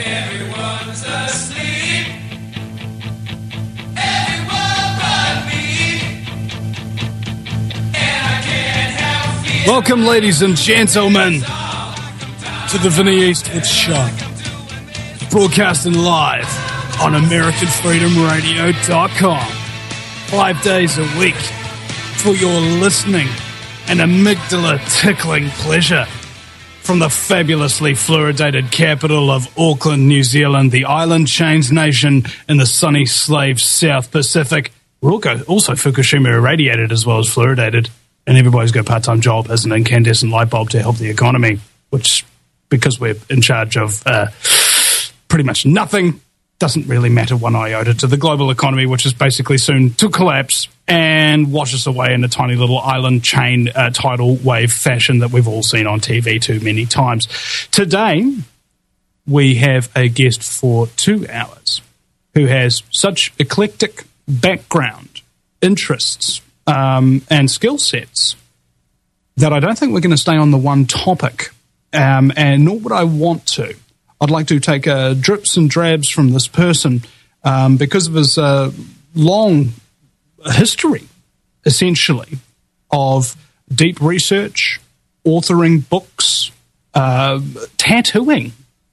Everyone's asleep. Everyone but me. And I can't help feeling. Welcome, ladies and gentlemen, to the Vinnie Eastwood Show. Broadcasting live on AmericanFreedomRadio.com. 5 days a week for your listening and amygdala-tickling pleasure. From the fabulously fluoridated capital of Auckland, New Zealand, the island chains nation in the sunny slave South Pacific. We're also Fukushima irradiated as well as fluoridated. And everybody's got a part-time job as an incandescent light bulb to help the economy, which, because we're in charge of pretty much nothing, doesn't really matter one iota to the global economy, which is basically soon to collapse and wash us away in a tiny little island chain tidal wave fashion that we've all seen on TV too many times. Today, we have a guest for 2 hours who has such eclectic background, interests, and skill sets that I don't think we're going to stay on the one topic, and nor would I want to. I'd like to take drips and drabs from this person because of his long history, essentially, of deep research, authoring books, tattooing,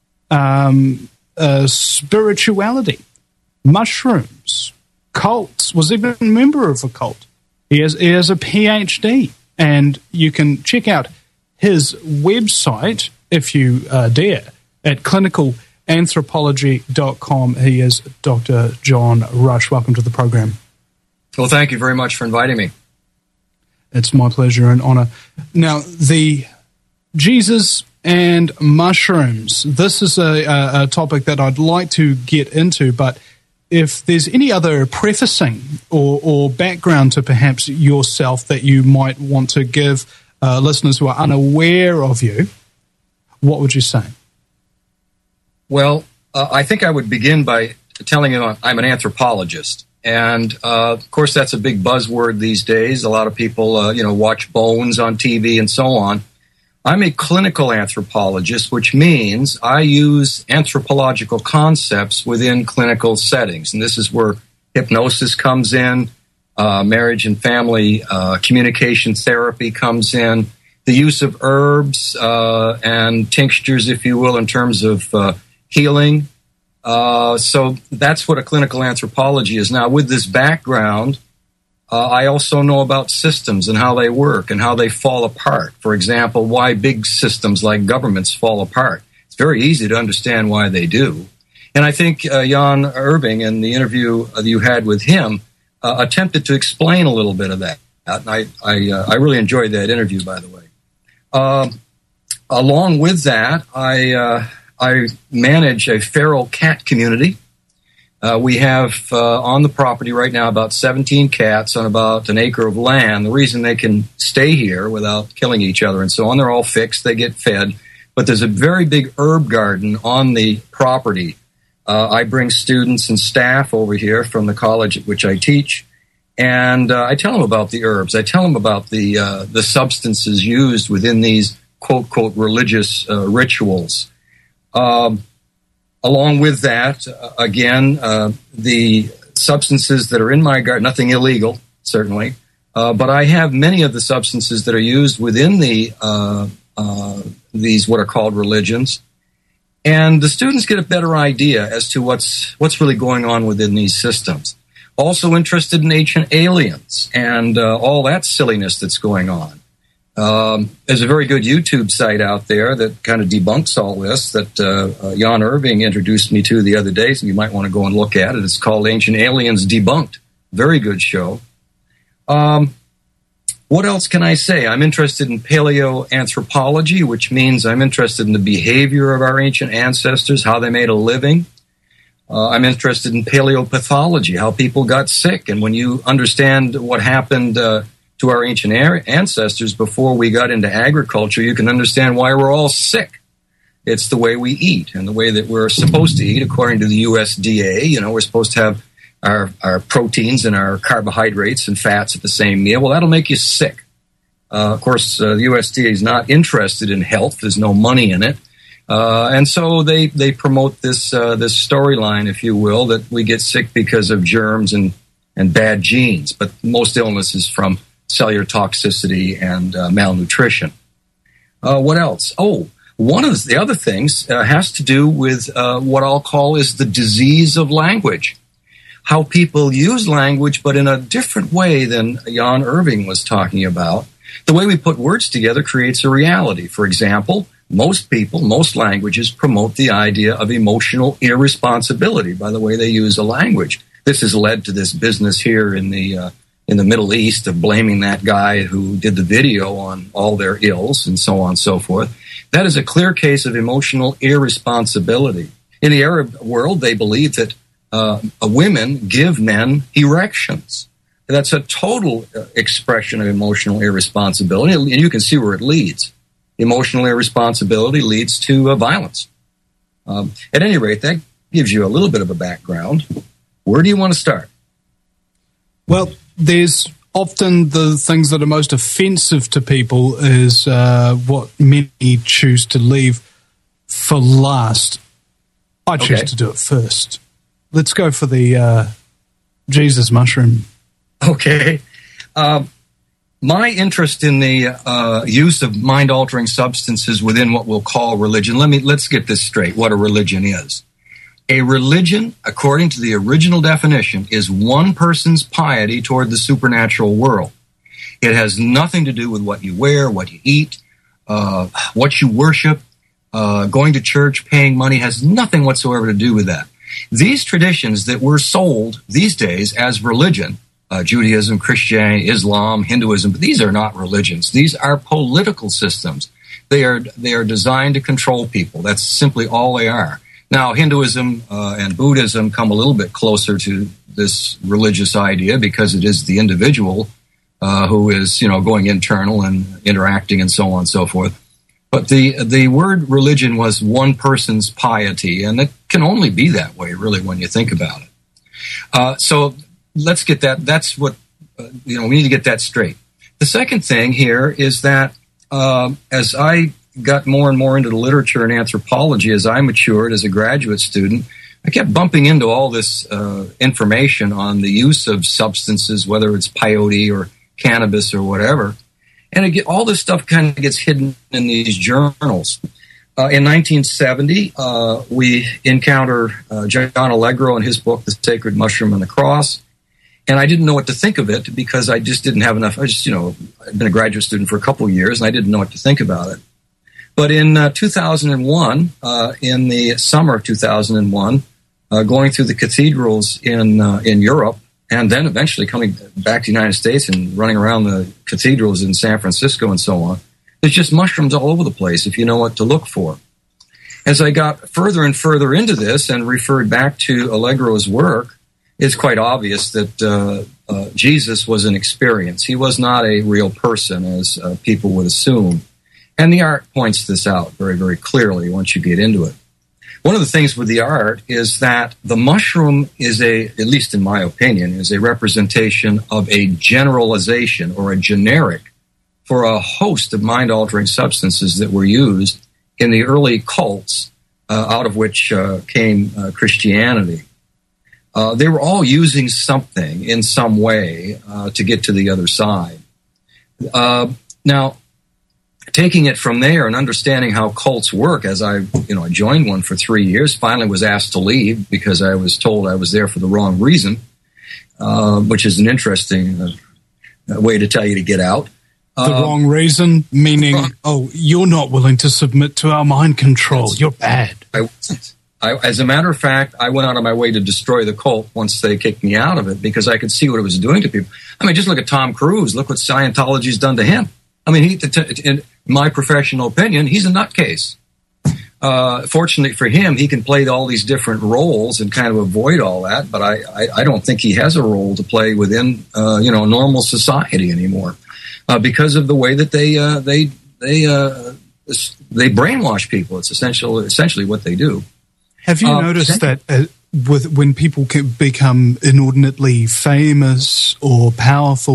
spirituality, mushrooms, cults, was even a member of a cult. He has a PhD, and you can check out his website, if you dare, at clinicalanthropology.com. He is Dr. John Rush. Welcome to the program. Well, thank you very much for inviting me. It's my pleasure and honor. Now, the Jesus and mushrooms. This is a topic that I'd like to get into, but if there's any other prefacing or background to perhaps yourself that you might want to give listeners who are unaware of you, what would you say? Well, I think I would begin by telling you I'm an anthropologist. And, of course, that's a big buzzword these days. A lot of people, watch Bones on TV and so on. I'm a clinical anthropologist, which means I use anthropological concepts within clinical settings. And this is where hypnosis comes in, marriage and family communication therapy comes in, the use of herbs and tinctures, if you will, in terms of healing. So that's what a clinical anthropology is. Now, with this background, I also know about systems and how they work and how they fall apart. For example, why big systems like governments fall apart. It's very easy to understand why they do. And I think Jan Irving, in the interview that you had with him, attempted to explain a little bit of that. And I really enjoyed that interview, by the way. Along with that, I manage a feral cat community. We have on the property right now about 17 cats on about an acre of land. The reason they can stay here without killing each other and so on, they're all fixed, they get fed. But there's a very big herb garden on the property. I bring students and staff over here from the college at which I teach, and I tell them about the herbs. I tell them about the substances used within these quote religious rituals. Along with that, again, the substances that are in my garden, nothing illegal, certainly, but I have many of the substances that are used within these what are called religions, and the students get a better idea as to what's really going on within these systems. Also interested in ancient aliens and all that silliness that's going on. There's a very good YouTube site out there that kind of debunks all this that Jan Irving introduced me to the other day, so you might want to go and look at it. It's called Ancient Aliens Debunked. Very good show. What else can I say? I'm interested in paleoanthropology, which means I'm interested in the behavior of our ancient ancestors, how they made a living. I'm interested in paleopathology, how people got sick. And when you understand what happened to our ancient ancestors before we got into agriculture, you can understand why we're all sick. It's the way we eat and the way that we're supposed to eat according to the USDA. We're supposed to have our proteins and our carbohydrates and fats at the same meal. Well, that'll make you sick. Of course, the USDA is not interested in health. There's no money in it. And so they promote this storyline, if you will, that we get sick because of germs and bad genes, but most illness is from cellular toxicity and malnutrition. What else? Oh, one of the other things has to do with what I'll call is the disease of language. How people use language, but in a different way than Jan Irving was talking about. The way we put words together creates a reality. For example, most people, most languages promote the idea of emotional irresponsibility by the way they use a language. This has led to this business here in the Middle East of blaming that guy who did the video on all their ills and so on and so forth. That is a clear case of emotional irresponsibility. In the Arab world, they believe that women give men erections. That's a total expression of emotional irresponsibility, and you can see where it leads. Emotional irresponsibility leads to violence. At any rate, that gives you a little bit of a background. Where do you want to start? Well, there's often the things that are most offensive to people is what many choose to leave for last. I choose to do it first. Let's go for the Jesus mushroom. Okay. My interest in the use of mind-altering substances within what we'll call religion. Let's get this straight, what a religion is. A religion, according to the original definition, is one person's piety toward the supernatural world. It has nothing to do with what you wear, what you eat, what you worship. Going to church, paying money has nothing whatsoever to do with that. These traditions that were sold these days as religion, Judaism, Christianity, Islam, Hinduism, but these are not religions. These are political systems. They are designed to control people. That's simply all they are. Now, Hinduism and Buddhism come a little bit closer to this religious idea because it is the individual who is, going internal and interacting and so on and so forth. But the word religion was one person's piety, and it can only be that way, really, when you think about it. So let's get that. That's what, we need to get that straight. The second thing here is that as I got more and more into the literature and anthropology, as I matured as a graduate student, I kept bumping into all this information on the use of substances, whether it's peyote or cannabis or whatever. And all this stuff kind of gets hidden in these journals. In 1970, we encounter John Allegro in his book, The Sacred Mushroom and the Cross. And I didn't know what to think of it because I just didn't have enough. I'd been a graduate student for a couple of years, and I didn't know what to think about it. But in 2001, in the summer of 2001, going through the cathedrals in Europe, and then eventually coming back to the United States and running around the cathedrals in San Francisco and so on, there's just mushrooms all over the place if you know what to look for. As I got further and further into this and referred back to Allegro's work, it's quite obvious that Jesus was an experience. He was not a real person, as people would assume. And the art points this out very, very clearly once you get into it. One of the things with the art is that the mushroom is at least in my opinion, is a representation of a generalization or a generic for a host of mind-altering substances that were used in the early cults, out of which came Christianity. They were all using something in some way to get to the other side. Now, taking it from there and understanding how cults work, as I joined one for 3 years, finally was asked to leave because I was told I was there for the wrong reason, which is an interesting way to tell you to get out. The wrong reason, meaning, you're not willing to submit to our mind control. You're bad. As a matter of fact, I went out of my way to destroy the cult once they kicked me out of it because I could see what it was doing to people. I mean, just look at Tom Cruise. Look what Scientology's done to him. I mean, in my professional opinion, he's a nutcase. Fortunately for him, he can play all these different roles and kind of avoid all that. But I don't think he has a role to play within normal society anymore because of the way that they brainwash people. It's essentially what they do. Have you noticed that when people become inordinately famous or powerful,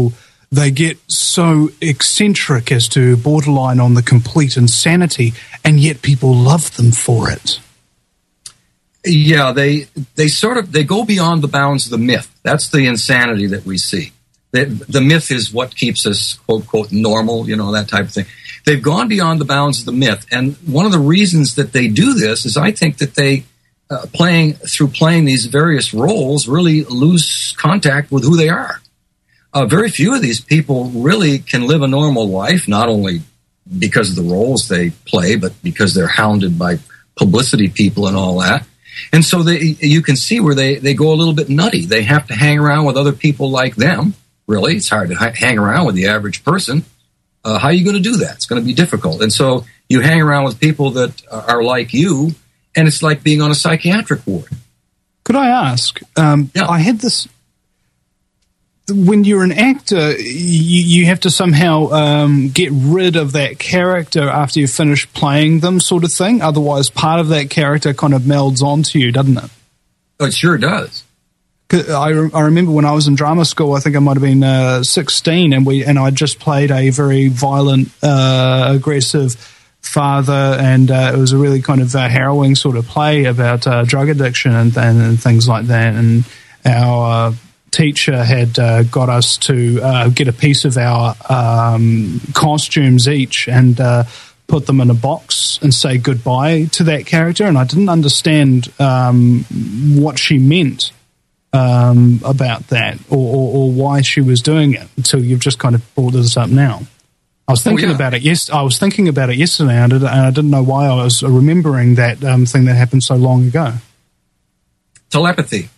they get so eccentric as to borderline on the complete insanity, and yet people love them for it. Yeah, they go beyond the bounds of the myth. That's the insanity that we see. The myth is what keeps us, quote, quote, normal, that type of thing. They've gone beyond the bounds of the myth. And one of the reasons that they do this is I think that they, playing these various roles, really lose contact with who they are. Very few of these people really can live a normal life, not only because of the roles they play, but because they're hounded by publicity people and all that. And so you can see where they go a little bit nutty. They have to hang around with other people like them. Really, it's hard to hang around with the average person. How are you going to do that? It's going to be difficult. And so you hang around with people that are like you, and it's like being on a psychiatric ward. Could I ask? Yeah. I had this. When you're an actor, you have to somehow get rid of that character after you finish playing them, sort of thing. Otherwise, part of that character kind of melds onto you, doesn't it? It sure does. I remember when I was in drama school, I think I might have been 16, and I just played a very violent, aggressive father, and it was a really kind of harrowing sort of play about drug addiction and things like that. And our teacher had got us to get a piece of our costumes each and put them in a box and say goodbye to that character. And I didn't understand what she meant about that or why she was doing it until you've just kind of brought this up now. I was thinking about it. Yes, I was thinking about it yesterday, and I didn't know why I was remembering that thing that happened so long ago. Telepathy.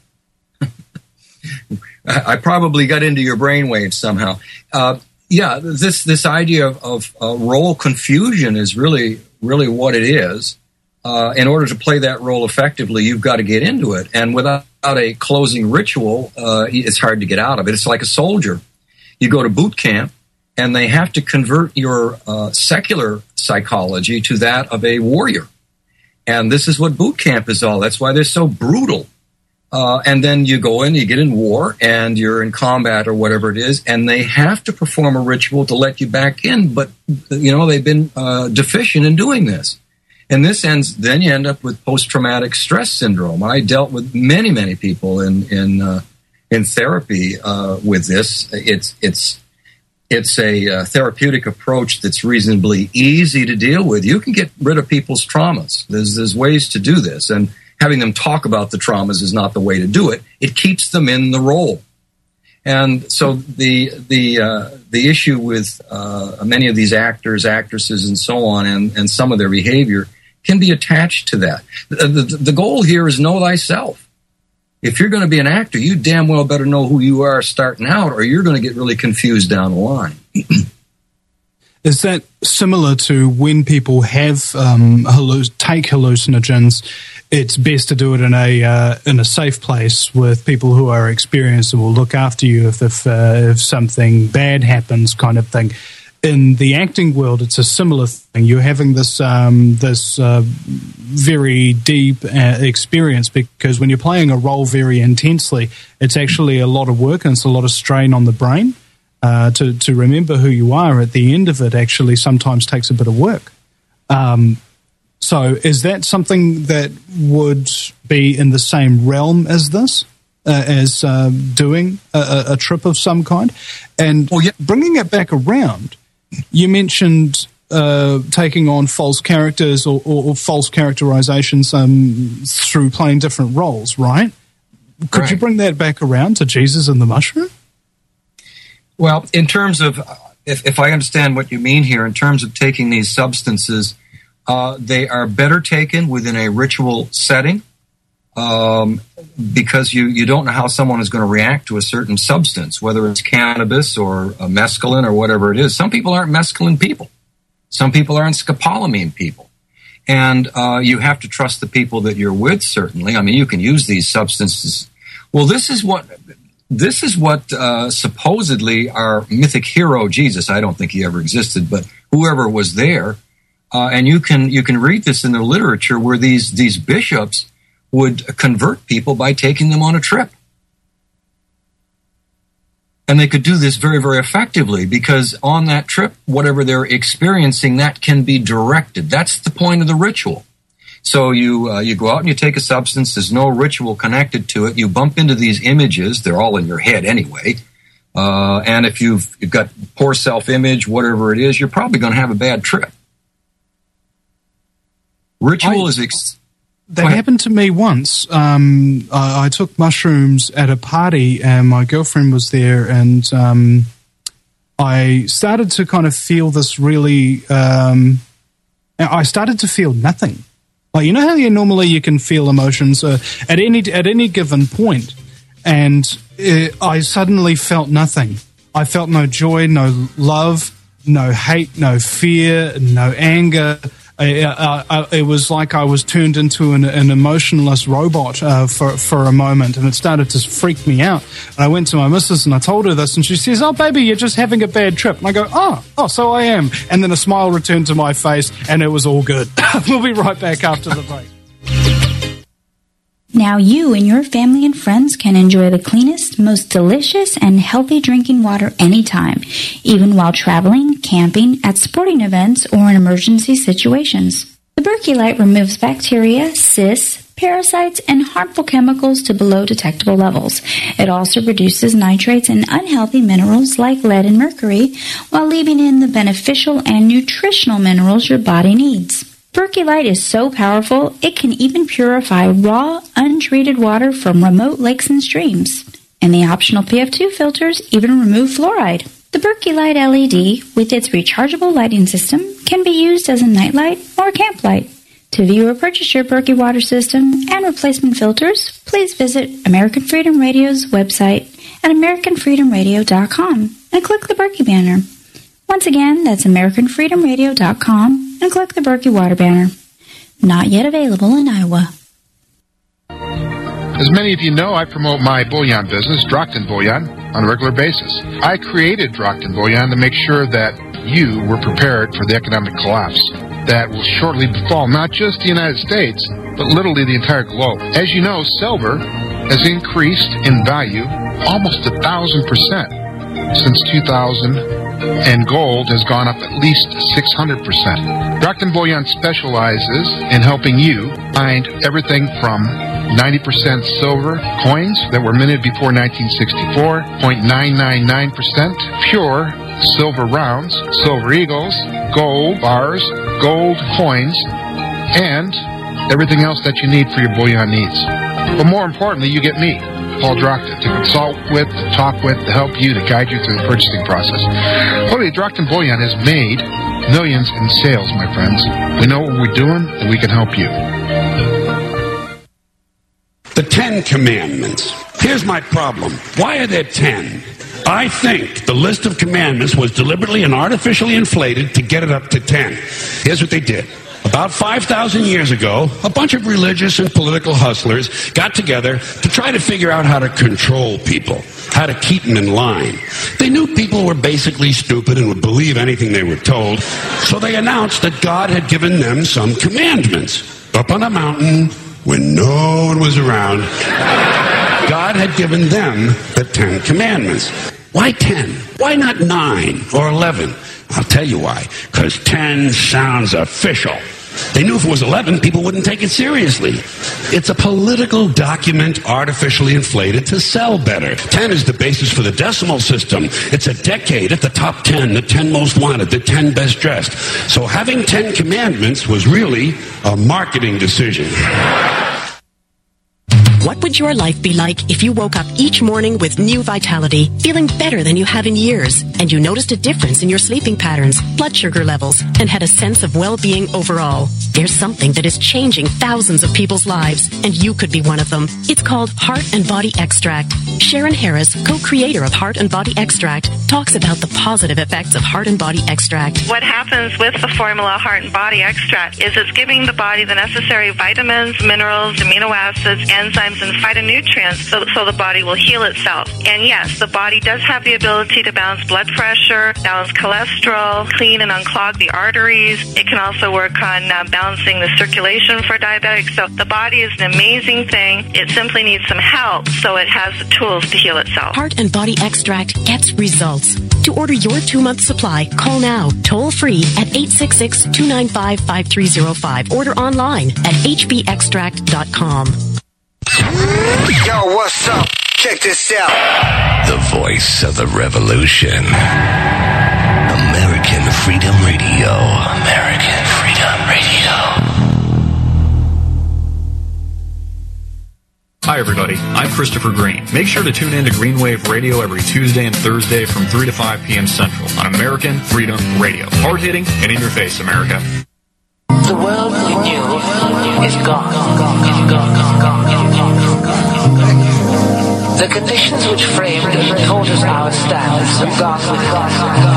I probably got into your brainwaves somehow. This idea of role confusion is really what it is. In order to play that role effectively, you've got to get into it. And without a closing ritual, it's hard to get out of it. It's like a soldier. You go to boot camp, and they have to convert your secular psychology to that of a warrior. And this is what boot camp is all. That's why they're so brutal. And then you go in, you get in war, and you're in combat or whatever it is, and they have to perform a ritual to let you back in. But, they've been deficient in doing this. And then you end up with post-traumatic stress syndrome. I dealt with many, many people in therapy with this. It's a therapeutic approach that's reasonably easy to deal with. You can get rid of people's traumas. There's ways to do this, and having them talk about the traumas is not the way to do it. It keeps them in the role. And so the issue with many of these actors, actresses, and so on, and some of their behavior can be attached to that. The goal here is know thyself. If you're going to be an actor, you damn well better know who you are starting out, or you're going to get really confused down the line. Is that similar to when people have take hallucinogens? It's best to do it in a safe place with people who are experienced and will look after you if something bad happens, kind of thing. In the acting world, it's a similar thing. You're having this very deep experience, because when you're playing a role very intensely, it's actually a lot of work and it's a lot of strain on the brain. To remember who you are at the end of it actually sometimes takes a bit of work. So is that something that would be in the same realm as this, as doing a trip of some kind? And bringing it back around, you mentioned taking on false characters or false characterizations through playing different roles, right? Could you bring that back around to Jesus and the Mushroom? Well, in terms of, if I understand what you mean here, in terms of taking these substances, they are better taken within a ritual setting because you don't know how someone is going to react to a certain substance, whether it's cannabis or mescaline or whatever it is. Some people aren't mescaline people. Some people aren't scopolamine people. And you have to trust the people that you're with, certainly. I mean, you can use these substances. Well, this is what supposedly our mythic hero, Jesus, I don't think he ever existed, but whoever was there, and you can read this in the literature where these bishops would convert people by taking them on a trip. And they could do this very, very effectively because on that trip, whatever they're experiencing, that can be directed. That's the point of the ritual. So you go out and you take a substance. There's no ritual connected to it. You bump into these images. They're all in your head anyway. And if you've got poor self-image, whatever it is, you're probably going to have a bad trip. Ritual That happened to me once. I took mushrooms at a party, and my girlfriend was there, and I started to kind of feel this really. I started to feel nothing. Like, you know how normally you can feel emotions at any given point, and I suddenly felt nothing. I felt no joy, no love, no hate, no fear, no anger. It was like I was turned into an emotionless robot for a moment, and it started to freak me out. And I went to my missus and I told her this, and she says, "Oh, baby, you're just having a bad trip." And I go, oh, so I am. And then a smile returned to my face, and it was all good. We'll be right back after the break. Now you and your family and friends can enjoy the cleanest, most delicious, and healthy drinking water anytime, even while traveling, camping, at sporting events, or in emergency situations. The Berkey Light removes bacteria, cysts, parasites, and harmful chemicals to below detectable levels. It also reduces nitrates and unhealthy minerals like lead and mercury, while leaving in the beneficial and nutritional minerals your body needs. Berkey Light is so powerful, it can even purify raw, untreated water from remote lakes and streams. And the optional PF2 filters even remove fluoride. The Berkey Light LED, with its rechargeable lighting system, can be used as a nightlight or a camp light. To view or purchase your Berkey water system and replacement filters, please visit American Freedom Radio's website at AmericanFreedomRadio.com and click the Berkey banner. Once again, that's AmericanFreedomRadio.com and click the Berkey water banner. Not yet available in Iowa. As many of you know, I promote my bullion business, Drockton Bullion, on a regular basis. I created Drockton Bullion to make sure that you were prepared for the economic collapse that will shortly befall not just the United States, but literally the entire globe. As you know, silver has increased in value almost 1,000% since 2000. And gold has gone up at least 600%. Drockton Bullion specializes in helping you find everything from 90% silver coins that were minted before 1964, 0.999% pure silver rounds, silver eagles, gold bars, gold coins, and everything else that you need for your bullion needs. But more importantly, you get me, Paul Drockton, to consult with, to talk with, to help you, to guide you through the purchasing process. Holy Drockton Bullion has made millions in sales, my friends. We know what we're doing, and we can help you. The 10 Commandments. Here's my problem. Why are there 10? I think the list of commandments was deliberately and artificially inflated to get it up to 10. Here's what they did. About 5,000 years ago, a bunch of religious and political hustlers got together to try to figure out how to control people, how to keep them in line. They knew people were basically stupid and would believe anything they were told, so they announced that God had given them some commandments. Up on a mountain, when no one was around, God had given them the 10 Commandments. Why 10? Why not 9 or 11? I'll tell you why. Because 10 sounds official. They knew if it was 11, people wouldn't take it seriously. It's a political document artificially inflated to sell better. 10 is the basis for the decimal system. It's a decade at the top 10, the 10 most wanted, the 10 best dressed. So having 10 commandments was really a marketing decision. What would your life be like if you woke up each morning with new vitality, feeling better than you have in years, and you noticed a difference in your sleeping patterns, blood sugar levels, and had a sense of well-being overall? There's something that is changing thousands of people's lives, and you could be one of them. It's called Heart and Body Extract. Sharon Harris, co-creator of Heart and Body Extract, talks about the positive effects of Heart and Body Extract. What happens with the formula Heart and Body Extract is it's giving the body the necessary vitamins, minerals, amino acids, enzymes, enzymes and phytonutrients so the body will heal itself. And yes, the body does have the ability to balance blood pressure, balance cholesterol, clean and unclog the arteries. It can also work on balancing the circulation for diabetics. So the body is an amazing thing. It simply needs some help so it has the tools to heal itself. Heart and Body Extract gets results. To order your 2-month supply, call now, toll free at 866-295-5305. Order online at hbextract.com. Yo, what's up? Check this out. The voice of the revolution. American Freedom Radio. American Freedom Radio. Hi, everybody. I'm Christopher Green. Make sure to tune in to Green Wave Radio every Tuesday and Thursday from 3 to 5 p.m. Central on American Freedom Radio. Hard-hitting and in your face, America. The world we knew is gone. The conditions which framed and taught us our standards have gone with us.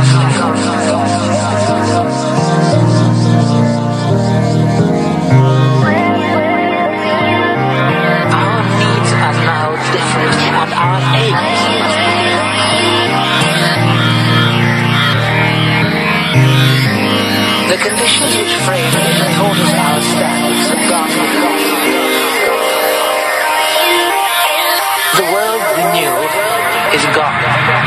Our needs are now different, and our aims. The conditions which framed and taught us our standards have gone with us. The world we knew is gone.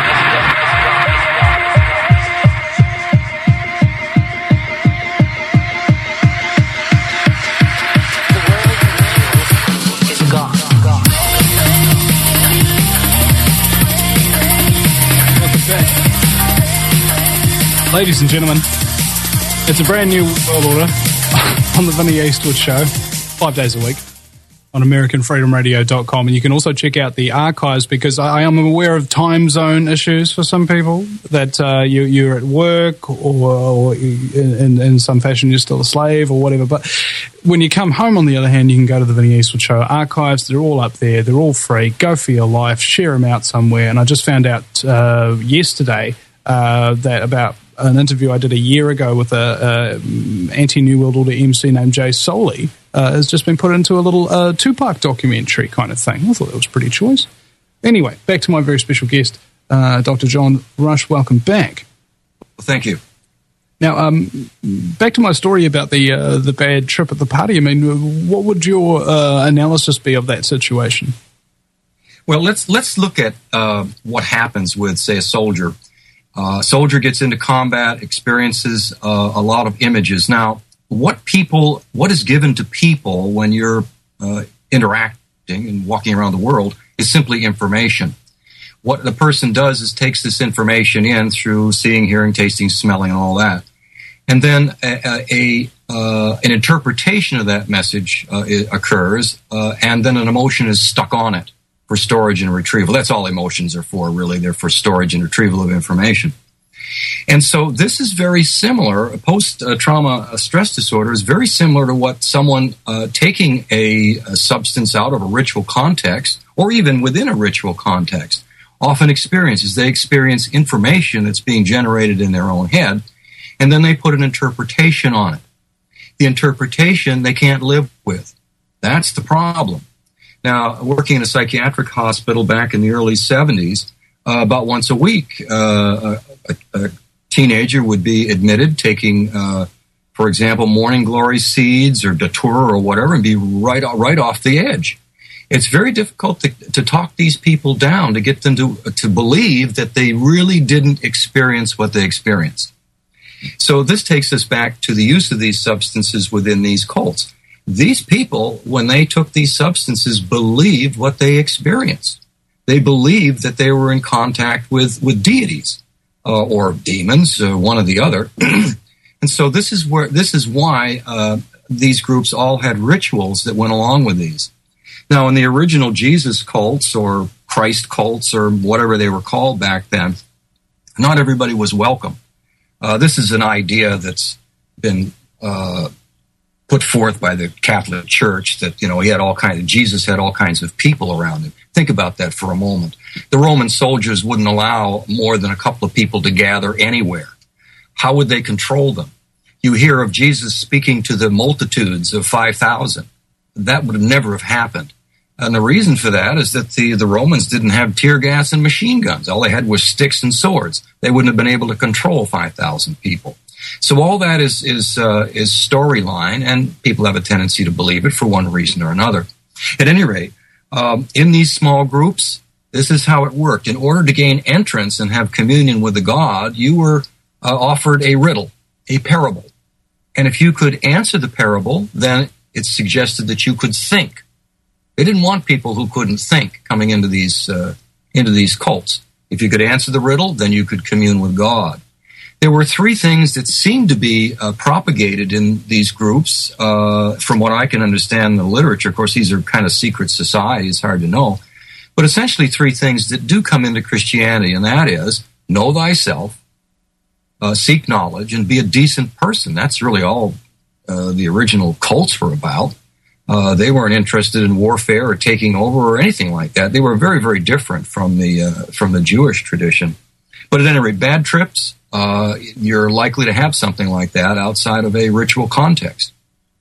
The world we knew is gone. Ladies and gentlemen, it's a brand new world order on the Vinnie Eastwood Show, 5 days a week on AmericanFreedomRadio.com. And you can also check out the archives, because I am aware of time zone issues for some people, that you're at work or in some fashion you're still a slave or whatever. But when you come home, on the other hand, you can go to the Vinnie Eastwood Show archives. They're all up there. They're all free. Go for your life. Share them out somewhere. And I just found out yesterday that about an interview I did a year ago with a anti-New World Order MC named Jay Soley has just been put into a little two-part documentary kind of thing. I thought that was pretty choice. Anyway, back to my very special guest, Dr. John Rush. Welcome back. Well, thank you. Now, back to my story about the bad trip at the party. I mean, what would your analysis be of that situation? Well, let's look at what happens with, say, a soldier. Soldier gets into combat, experiences a lot of images. Now, what is given to people when you're interacting and walking around the world is simply information. What the person does is takes this information in through seeing, hearing, tasting, smelling, and all that. And then an interpretation of that message occurs, and then an emotion is stuck on it for storage and retrieval. That's all emotions are for, really. They're for storage and retrieval of information. And so this is very similar. Post-trauma stress disorder is very similar to what someone taking a substance out of a ritual context, or even within a ritual context, often experiences. They experience information that's being generated in their own head, and then they put an interpretation on it. The interpretation they can't live with. That's the problem. Now, working in a psychiatric hospital back in the early 70s, about once a week, a teenager would be admitted taking, for example, morning glory seeds or Datura or whatever, and be right off the edge. It's very difficult to talk these people down, to get them to believe that they really didn't experience what they experienced. So this takes us back to the use of these substances within these cults. These people, when they took these substances, believed what they experienced. They believed that they were in contact with deities or demons, one or the other. And so this is why these groups all had rituals that went along with these. Now, in the original Jesus cults or Christ cults or whatever they were called back then, not everybody was welcome. This is an idea that's been put forth by the Catholic Church that, Jesus had all kinds of people around him. Think about that for a moment. The Roman soldiers wouldn't allow more than a couple of people to gather anywhere. How would they control them? You hear of Jesus speaking to the multitudes of 5,000. That would never have happened. And the reason for that is that the Romans didn't have tear gas and machine guns. All they had was sticks and swords. They wouldn't have been able to control 5,000 people. So all that is storyline, and people have a tendency to believe it for one reason or another. At any rate, in these small groups, this is how it worked. In order to gain entrance and have communion with the God, you were offered a riddle, a parable. And if you could answer the parable, then it's suggested that you could think. They didn't want people who couldn't think coming into these cults. If you could answer the riddle, then you could commune with God. There were three things that seemed to be propagated in these groups, from what I can understand in the literature. Of course, these are kind of secret societies, hard to know. But essentially three things that do come into Christianity, and that is, know thyself, seek knowledge, and be a decent person. That's really all the original cults were about. They weren't interested in warfare or taking over or anything like that. They were very, very different from the Jewish tradition. But at any rate, bad trips, you're likely to have something like that outside of a ritual context.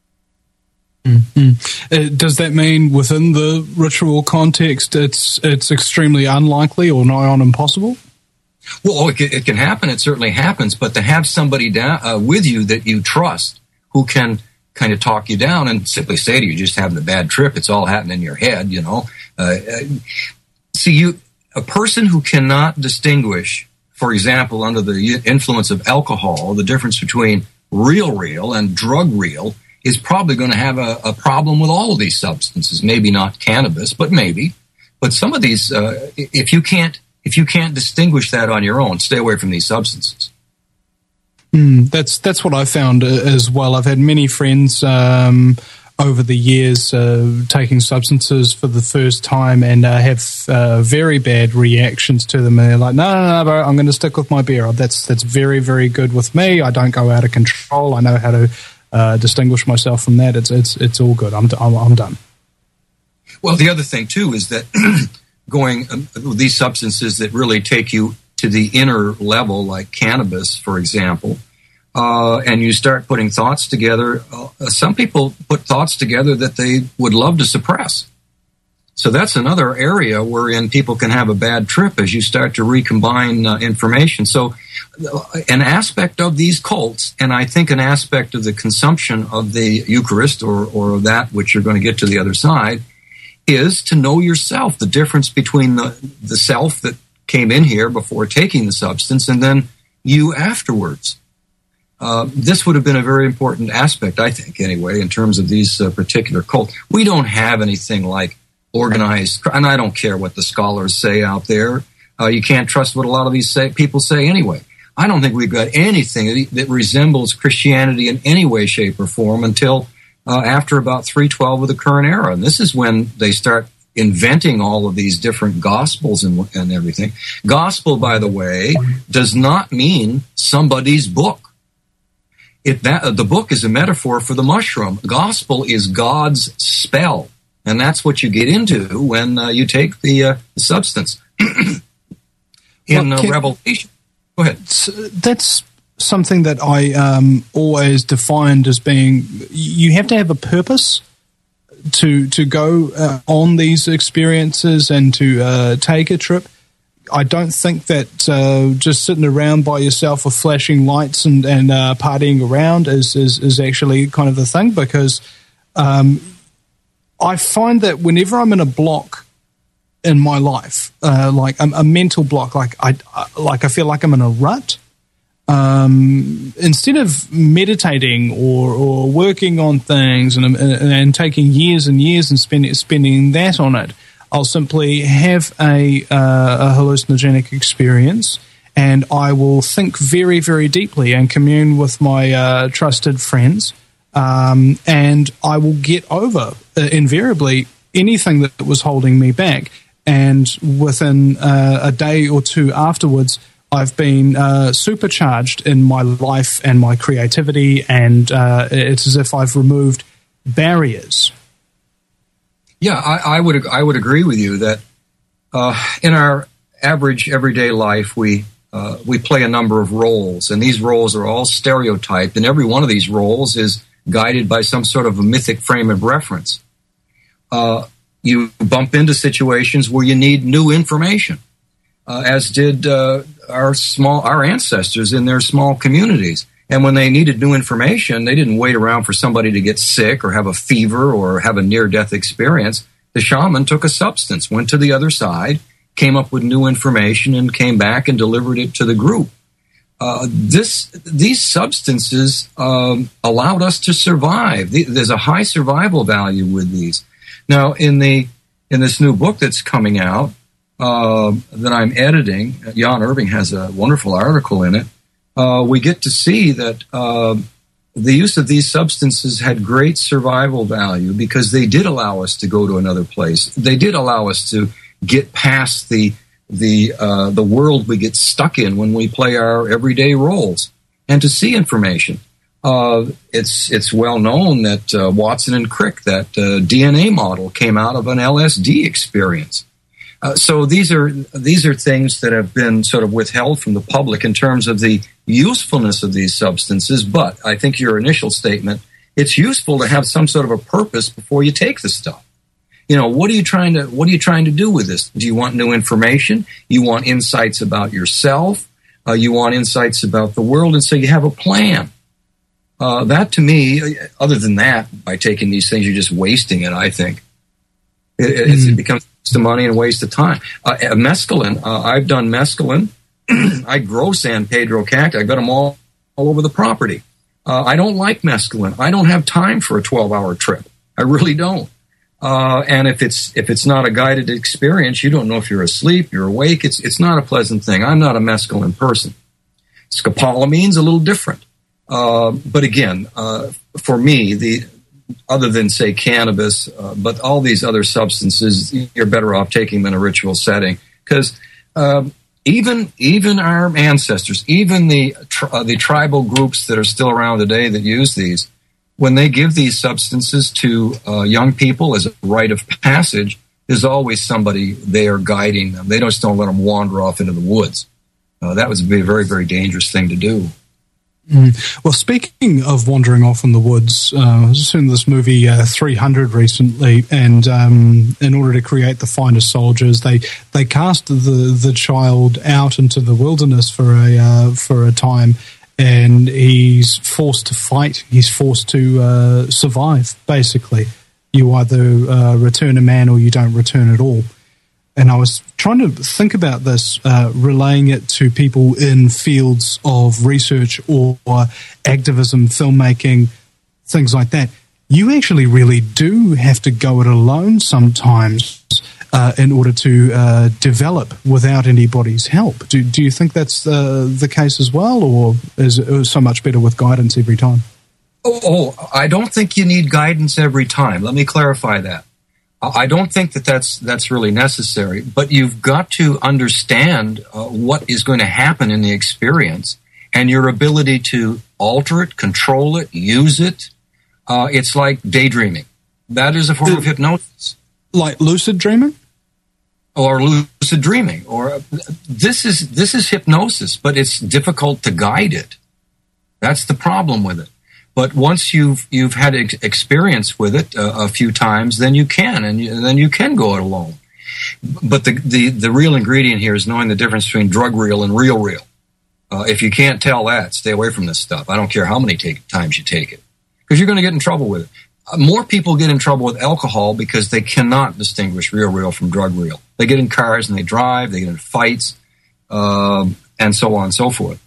Mm-hmm. Does that mean within the ritual context it's extremely unlikely or nigh on impossible? Well, it can happen. It certainly happens. But to have somebody with you that you trust who can kind of talk you down and simply say to you, just having a bad trip, it's all happening in your head, you know. A person who cannot distinguish, for example, under the influence of alcohol, the difference between real and drug real, is probably going to have a problem with all of these substances. Maybe not cannabis, but maybe. But some of these, if you can't distinguish that on your own, stay away from these substances. That's what I found as well. I've had many friends over the years taking substances for the first time and have very bad reactions to them. And they're like, no, bro, I'm going to stick with my beer. That's very, very good with me. I don't go out of control. I know how to distinguish myself from that. It's all good. I'm done. Well, the other thing too is that going these substances that really take you to the inner level, like cannabis, for example, and you start putting thoughts together. Some people put thoughts together that they would love to suppress. So that's another area wherein people can have a bad trip as you start to recombine information. So an aspect of these cults, and I think an aspect of the consumption of the Eucharist or that which you're going to get to the other side, is to know yourself, the difference between the self that came in here before taking the substance and then you afterwards. This would have been a very important aspect, I think, anyway, in terms of these particular cults. We don't have anything like organized, and I don't care what the scholars say out there. You can't trust what a lot of these people say anyway. I don't think we've got anything that resembles Christianity in any way, shape, or form until after about 312 of the current era. And this is when they start inventing all of these different gospels and everything. Gospel, by the way, does not mean somebody's book. The book is a metaphor for the mushroom. Gospel is God's spell, and that's what you get into when you take the substance. In Revelation. Go ahead. That's something that I always defined as being, you have to have a purpose to go on these experiences and to take a trip. I don't think that just sitting around by yourself with flashing lights and partying around is actually kind of the thing, because I find that whenever I'm in a block in my life, like a mental block, like I feel like I'm in a rut, instead of meditating or working on things and taking years and years and spending that on it, I'll simply have a hallucinogenic experience, and I will think very, very deeply and commune with my trusted friends, and I will get over invariably anything that was holding me back. And within a day or two afterwards, I've been supercharged in my life and my creativity, and it's as if I've removed barriers. Yeah, I would agree with you that in our average everyday life we play a number of roles, and these roles are all stereotyped, and every one of these roles is guided by some sort of a mythic frame of reference. you bump into situations where you need new information, as did our ancestors in their small communities. And when they needed new information, they didn't wait around for somebody to get sick or have a fever or have a near-death experience. The shaman took a substance, went to the other side, came up with new information, and came back and delivered it to the group. These substances allowed us to survive. There's a high survival value with these. Now, in this new book that's coming out that I'm editing, Jan Irving has a wonderful article in it. We get to see that the use of these substances had great survival value because they did allow us to go to another place. They did allow us to get past the world we get stuck in when we play our everyday roles, and to see information. It's well known that Watson and Crick, that DNA model, came out of an LSD experience. So these are things that have been sort of withheld from the public in terms of the usefulness of these substances. But I think your initial statement, it's useful to have some sort of a purpose before you take the stuff. What are you trying to do with this? Do you want new information? You want insights about yourself? You want insights about the world? And so you have a plan. That, to me, other than that, by taking these things, you're just wasting it, I think. It becomes a waste of money and a waste of time. Mescaline, I've done mescaline. I grow San Pedro cacti. I've got them all over the property. I don't like mescaline. I don't have time for a 12-hour trip. I really don't. And if it's not a guided experience, you don't know if you're asleep, you're awake. It's not a pleasant thing. I'm not a mescaline person. Scopolamine's a little different. But again, for me, other than, say, cannabis, but all these other substances, you're better off taking them in a ritual setting. Because even our ancestors, even the tribal groups that are still around today that use these, when they give these substances to young people as a rite of passage, there's always somebody there guiding them. They just don't let them wander off into the woods. That would be a very, very dangerous thing to do. Well, speaking of wandering off in the woods, I was in this movie 300 recently, and in order to create the finest soldiers, they cast the child out into the wilderness for a time, and he's forced to fight. He's forced to survive. Basically, you either return a man or you don't return at all. And I was trying to think about this, relaying it to people in fields of research or activism, filmmaking, things like that. You actually really do have to go it alone sometimes in order to develop without anybody's help. Do you think that's the case as well, or is it so much better with guidance every time? Oh, I don't think you need guidance every time. Let me clarify that. I don't think that's really necessary, but you've got to understand what is going to happen in the experience and your ability to alter it, control it, use it. It's like daydreaming. That is a form of hypnosis. Like lucid dreaming? Or lucid dreaming. Or this is hypnosis, but it's difficult to guide it. That's the problem with it. But once you've had experience with it a few times, then you can, then you can go it alone. But the real ingredient here is knowing the difference between drug real and real. If you can't tell that, stay away from this stuff. I don't care how many times you take it, because you're going to get in trouble with it. More people get in trouble with alcohol because they cannot distinguish real from drug real. They get in cars and they drive, they get in fights, and so on and so forth.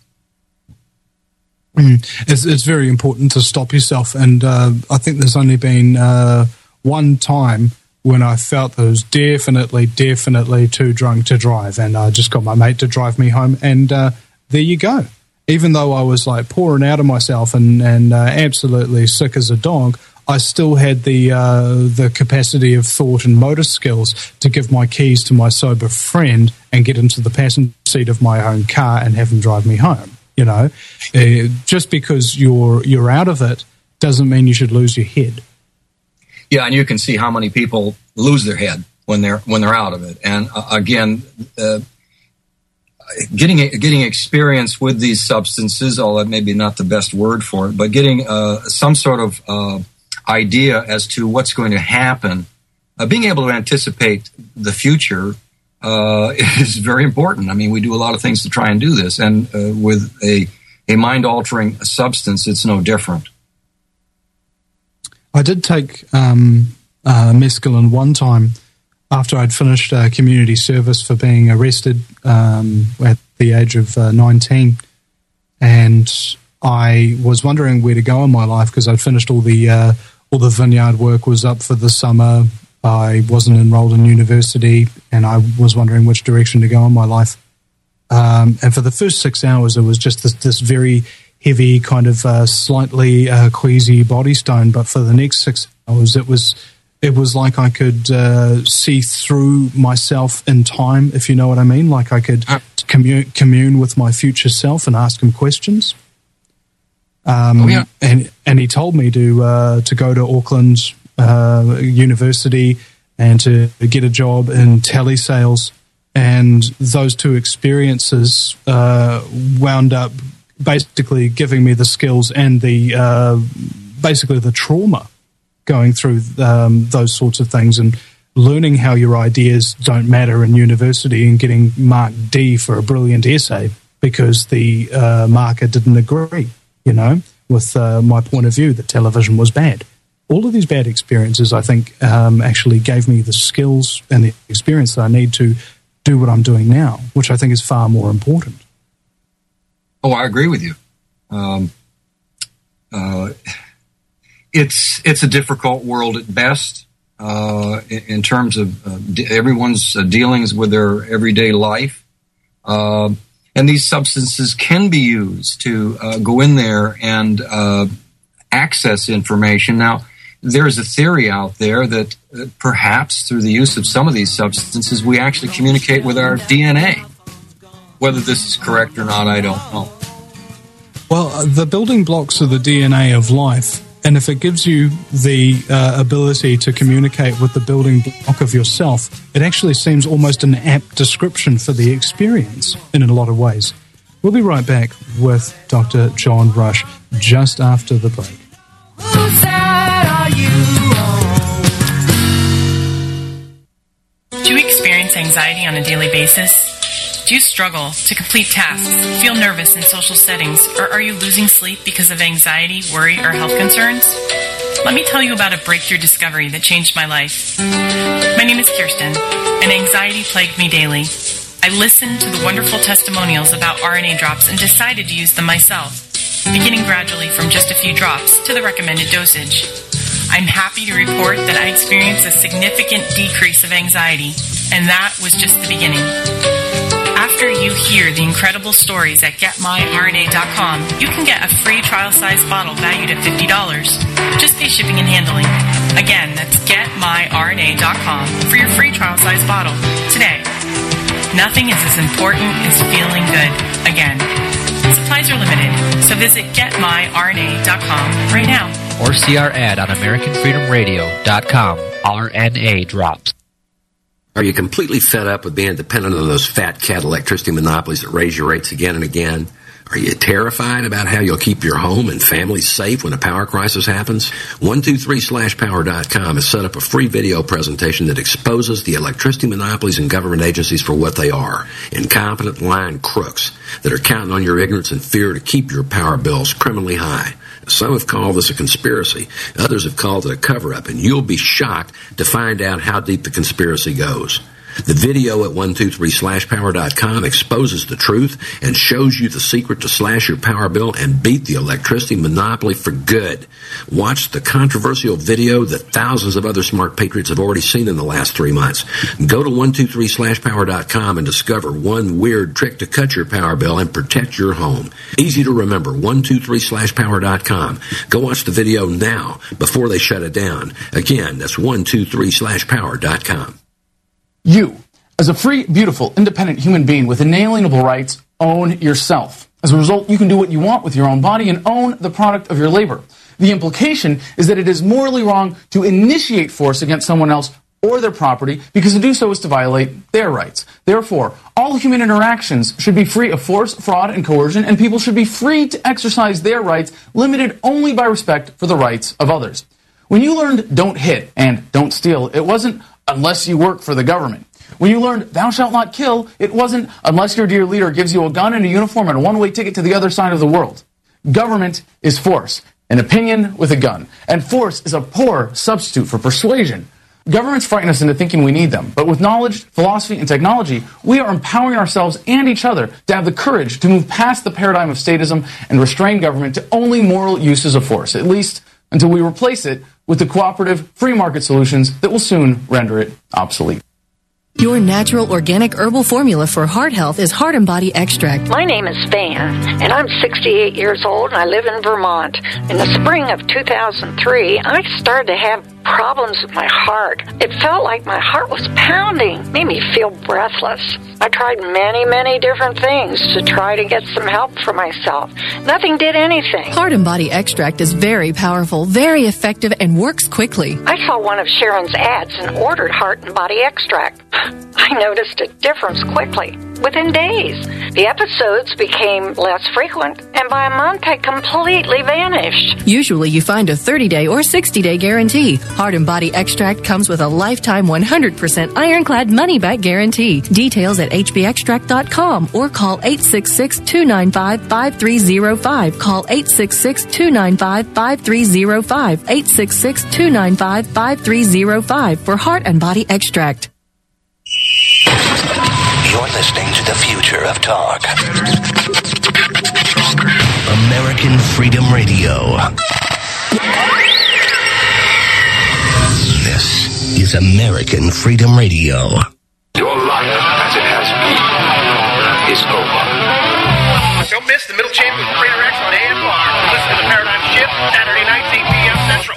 It's very important to stop yourself, and I think there's only been one time when I felt that I was definitely too drunk to drive, and I just got my mate to drive me home, and there you go. Even though I was like pouring out of myself and absolutely sick as a dog, I still had the capacity of thought and motor skills to give my keys to my sober friend and get into the passenger seat of my own car and have him drive me home. You know, just because you're out of it doesn't mean you should lose your head. Yeah, and you can see how many people lose their head when they're out of it. And again, getting experience with these substances, although maybe not the best word for it, but getting some sort of idea as to what's going to happen being able to anticipate the future is very important. I mean, we do a lot of things to try and do this, and with a mind-altering substance, it's no different. I did take mescaline one time after I'd finished community service for being arrested at the age of 19, and I was wondering where to go in my life because I'd finished all the vineyard work was up for the summer. I wasn't enrolled in university, and I was wondering which direction to go in my life. And for the first 6 hours, it was just this very heavy, kind of slightly queasy body stone. But for the next 6 hours, it was like I could see through myself in time, if you know what I mean. Like I could commune with my future self and ask him questions. And he told me to go to Auckland University and to get a job in telesales, and those two experiences wound up basically giving me the skills and the basically the trauma going through those sorts of things, and learning how your ideas don't matter in university and getting marked D for a brilliant essay because the marker didn't agree, with my point of view that television was bad. All of these bad experiences, I think, actually gave me the skills and the experience that I need to do what I'm doing now, which I think is far more important. Oh, I agree with you. It's a difficult world at best in terms of everyone's dealings with their everyday life. And these substances can be used to go in there and access information. Now, there's a theory out there that perhaps through the use of some of these substances, we actually communicate with our DNA. Whether this is correct or not, I don't know. Well, the building blocks of the DNA of life, and if it gives you the ability to communicate with the building block of yourself, it actually seems almost an apt description for the experience in a lot of ways. We'll be right back with Dr. John Rush just after the break. Whose side are you on? Do you experience anxiety on a daily basis? Do you struggle to complete tasks, feel nervous in social settings, or are you losing sleep because of anxiety, worry, or health concerns? Let me tell you about a breakthrough discovery that changed my life. My name is Kirsten, and anxiety plagued me daily. I listened to the wonderful testimonials about RNA drops and decided to use them myself, beginning gradually from just a few drops to the recommended dosage. I'm happy to report that I experienced a significant decrease of anxiety, and that was just the beginning. After you hear the incredible stories at GetMyRNA.com, you can get a free trial-sized bottle valued at $50. Just pay shipping and handling. Again, that's GetMyRNA.com for your free trial-sized bottle today. Nothing is as important as feeling good again. Supplies are limited, so visit GetMyRNA.com right now. Or see our ad on AmericanFreedomRadio.com. RNA drops. Are you completely fed up with being dependent on those fat cat electricity monopolies that raise your rates again and again? Are you terrified about how you'll keep your home and family safe when a power crisis happens? 123/power.com has set up a free video presentation that exposes the electricity monopolies and government agencies for what they are: incompetent, lying crooks that are counting on your ignorance and fear to keep your power bills criminally high. Some have called this a conspiracy. Others have called it a cover-up, and you'll be shocked to find out how deep the conspiracy goes. The video at 123/power.com exposes the truth and shows you the secret to slash your power bill and beat the electricity monopoly for good. Watch the controversial video that thousands of other smart patriots have already seen in the last 3 months. Go to 123/power.com and discover one weird trick to cut your power bill and protect your home. Easy to remember, 123/power.com. Go watch the video now before they shut it down. Again, that's 123/power.com. You, as a free, beautiful, independent human being with inalienable rights, own yourself. As a result, you can do what you want with your own body and own the product of your labor. The implication is that it is morally wrong to initiate force against someone else or their property, because to do so is to violate their rights. Therefore, all human interactions should be free of force, fraud, and coercion, and people should be free to exercise their rights, limited only by respect for the rights of others. When you learned don't hit and don't steal, it wasn't, unless you work for the government. When you learned thou shalt not kill, it wasn't unless your dear leader gives you a gun and a uniform and a one-way ticket to the other side of the world. Government is force, an opinion with a gun. And force is a poor substitute for persuasion. Governments frighten us into thinking we need them, but with knowledge, philosophy, and technology, we are empowering ourselves and each other to have the courage to move past the paradigm of statism and restrain government to only moral uses of force, at least until we replace it with the cooperative, free market solutions that will soon render it obsolete. Your natural organic herbal formula for heart health is Heart and Body Extract. My name is Van, and I'm 68 years old, and I live in Vermont. In the spring of 2003, I started to have problems with my heart. It felt like my heart was pounding, made me feel breathless. I tried many different things to try to get some help for myself. Nothing did anything. Heart and Body Extract is very powerful, very effective, and works quickly. I saw one of Sharon's ads and ordered Heart and Body Extract. I noticed a difference quickly, within days. The episodes became less frequent, and by a month had completely vanished. Usually you find a 30-day or 60-day guarantee. Heart and Body Extract comes with a lifetime 100% ironclad money-back guarantee. Details at hbextract.com or call 866-295-5305. Call 866-295-5305. 866-295-5305 for Heart and Body Extract. You're listening to the future of talk. American Freedom Radio. This is American Freedom Radio. Your life, as it has been, is over. Don't miss the Middle Chamber with Crater X on AFR. Listen to the Paradigm Shift, Saturday nights, 8 p.m. Central.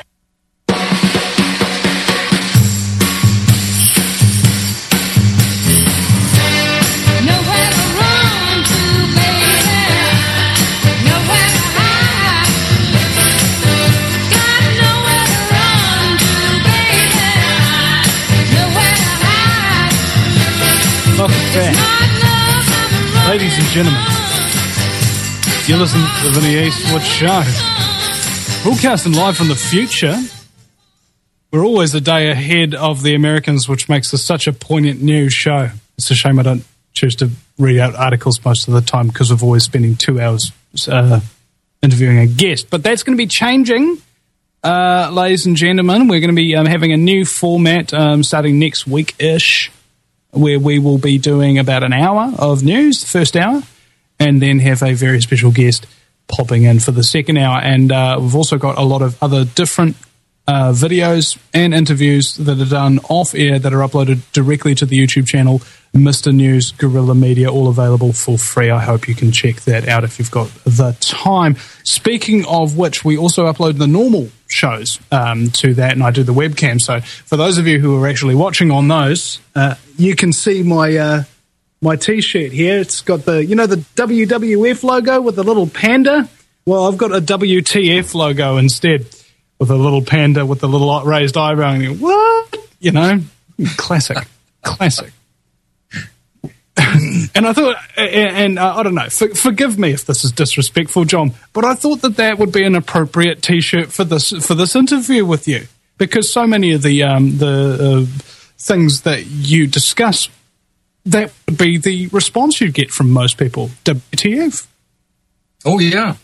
Welcome back. Ladies and gentlemen, you listen to the Vinny Eastwood Show. Broadcasting live from the future. We're always a day ahead of the Americans, which makes this such a poignant news show. It's a shame I don't choose to read out articles most of the time because we're always spending 2 hours interviewing a guest. But that's going to be changing, ladies and gentlemen. We're going to be having a new format starting next week-ish, where we will be doing about an hour of news, the first hour, and then have a very special guest popping in for the second hour. And we've also got a lot of other different videos and interviews that are done off-air that are uploaded directly to the YouTube channel, Mr. News Guerrilla Media, all available for free. I hope you can check that out if you've got the time. Speaking of which, we also upload the normal shows to that, and I do the webcam. So for those of you who are actually watching on those, you can see my my T-shirt here. It's got the, you know, the WWF logo with the little panda. Well, I've got a WTF logo instead, with a little panda with the little raised eyebrow. And what? You know, classic. And I thought, and I don't know, forgive me if this is disrespectful, John, but I thought that would be an appropriate T-shirt for this interview with you, because so many of the things that you discuss, that would be the response you'd get from most people. WTF? Oh yeah.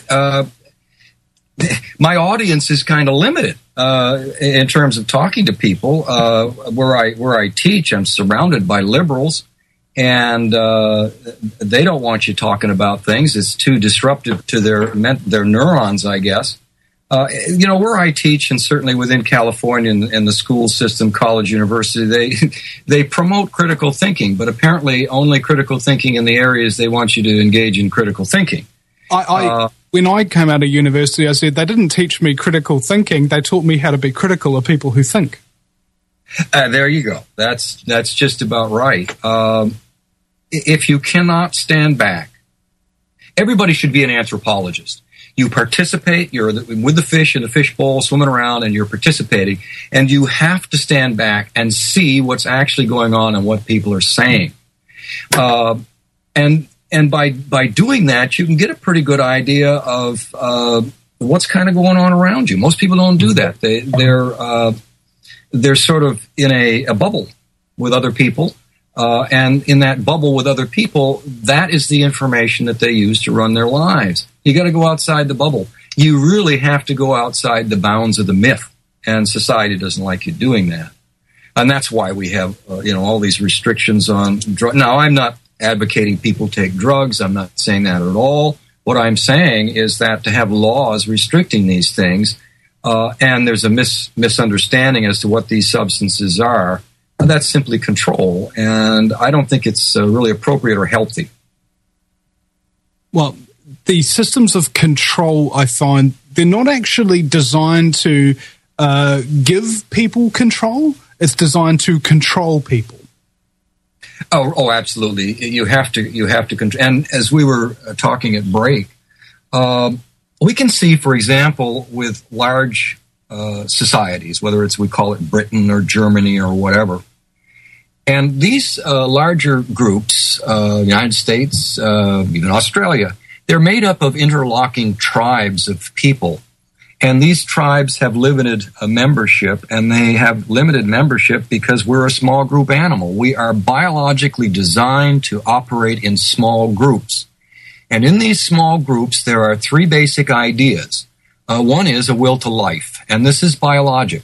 My audience is kind of limited in terms of talking to people. Where I teach, I'm surrounded by liberals. And they don't want you talking about things. It's too disruptive to their neurons, I guess. You know, where I teach, and certainly within California and the school system, college, university, they promote critical thinking, but apparently only critical thinking in the areas they want you to engage in critical thinking. When I came out of university, I said they didn't teach me critical thinking. They taught me how to be critical of people who think. There you go. That's just about right. If you cannot stand back, everybody should be an anthropologist. You participate, you're with the fish in the fish bowl, swimming around, and you're participating, and you have to stand back and see what's actually going on and what people are saying. And by doing that, you can get a pretty good idea of what's kind of going on around you. Most people don't do that. they're sort of in a bubble with other people. And in that bubble with other people, that is the information that they use to run their lives. You got to go outside the bubble. You really have to go outside the bounds of the myth, and society doesn't like you doing that. And that's why we have, all these restrictions on drugs. Now, I'm not advocating people take drugs. I'm not saying that at all. What I'm saying is that to have laws restricting these things, and there's a misunderstanding as to what these substances are, that's simply control. And I don't think it's really appropriate or healthy. Well, the systems of control, I find, they're not actually designed to give people control. It's designed to control people. Oh, absolutely. You have to control. And as we were talking at break, we can see, for example, with large societies, whether we call it Britain or Germany or whatever, and these larger groups, United States, even Australia, they're made up of interlocking tribes of people. And these tribes have limited membership, and they have limited membership because we're a small group animal. We are biologically designed to operate in small groups. And in these small groups, there are three basic ideas. One is a will to life, and this is biologic.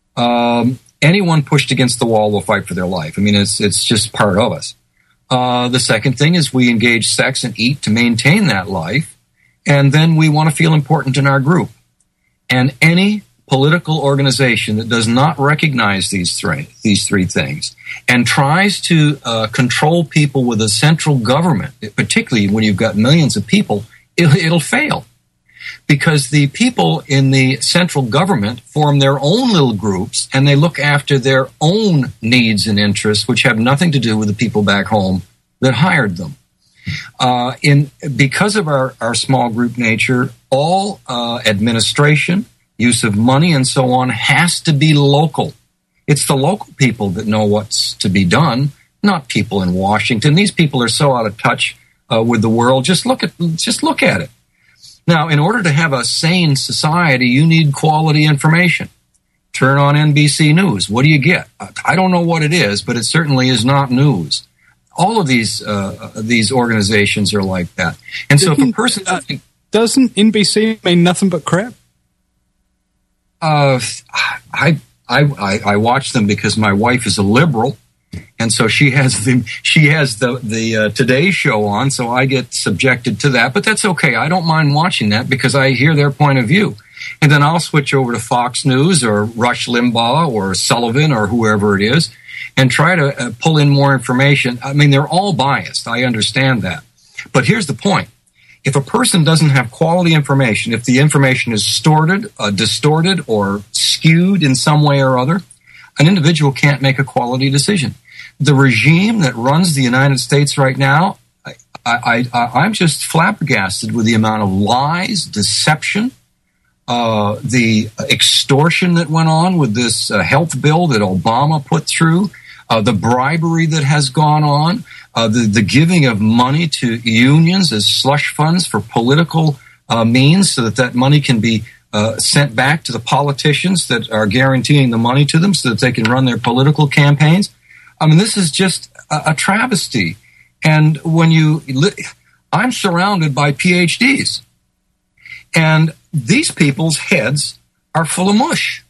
Anyone pushed against the wall will fight for their life. I mean, it's just part of us. The second thing is we engage sex and eat to maintain that life, and then we want to feel important in our group. And any political organization that does not recognize these three things and tries to control people with a central government, particularly when you've got millions of people, it'll fail. Because the people in the central government form their own little groups, and they look after their own needs and interests, which have nothing to do with the people back home that hired them. Because of our small group nature, all administration, use of money, and so on has to be local. It's the local people that know what's to be done, not people in Washington. These people are so out of touch with the world. Just look at it. Now, in order to have a sane society, you need quality information. Turn on NBC News. What do you get? I don't know what it is, but it certainly is not news. All of these organizations are like that. And so if a person doesn't NBC mean nothing but crap? I watch them because my wife is a liberal, and so she has the Today Show on, so I get subjected to that. But that's okay. I don't mind watching that because I hear their point of view. And then I'll switch over to Fox News or Rush Limbaugh or Sullivan or whoever it is and try to pull in more information. I mean, they're all biased. I understand that. But here's the point. If a person doesn't have quality information, if the information is distorted or skewed in some way or other, an individual can't make a quality decision. The regime that runs the United States right now, I'm just flabbergasted with the amount of lies, deception, the extortion that went on with this health bill that Obama put through, the bribery that has gone on, the giving of money to unions as slush funds for political means so that money can be sent back to the politicians that are guaranteeing the money to them so that they can run their political campaigns. I mean, this is just a travesty. And when I'm surrounded by PhDs, and these people's heads are full of mush.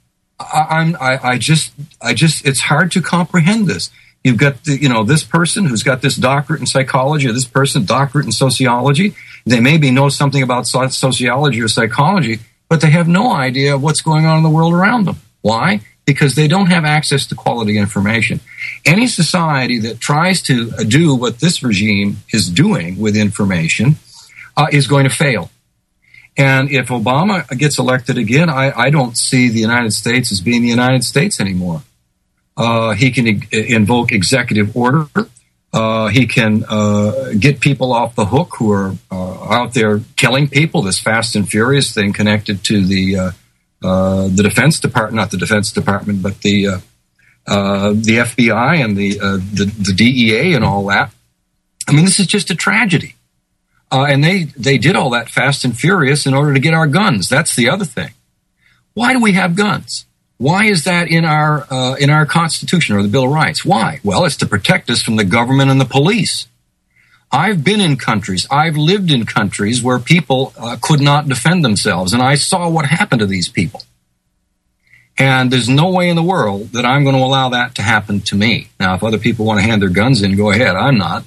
It's hard to comprehend this. You've got this person who's got this doctorate in psychology, or this person doctorate in sociology. They maybe know something about sociology or psychology, but they have no idea what's going on in the world around them. Why? Because they don't have access to quality information. Any society that tries to do what this regime is doing with information is going to fail. And if Obama gets elected again, I don't see the United States as being the United States anymore. He can invoke executive order. He can get people off the hook who are out there killing people. This Fast and Furious thing connected to the Defense Department, not the Defense Department, but the FBI and the DEA and all that. I mean, this is just a tragedy. And they did all that Fast and Furious in order to get our guns. That's the other thing. Why do we have guns? Why is that in our Constitution or the Bill of Rights? Why? Well, it's to protect us from the government and the police. I've been in countries, I've lived in countries where people could not defend themselves, and I saw what happened to these people. And there's no way in the world that I'm going to allow that to happen to me. Now, if other people want to hand their guns in, go ahead. I'm not.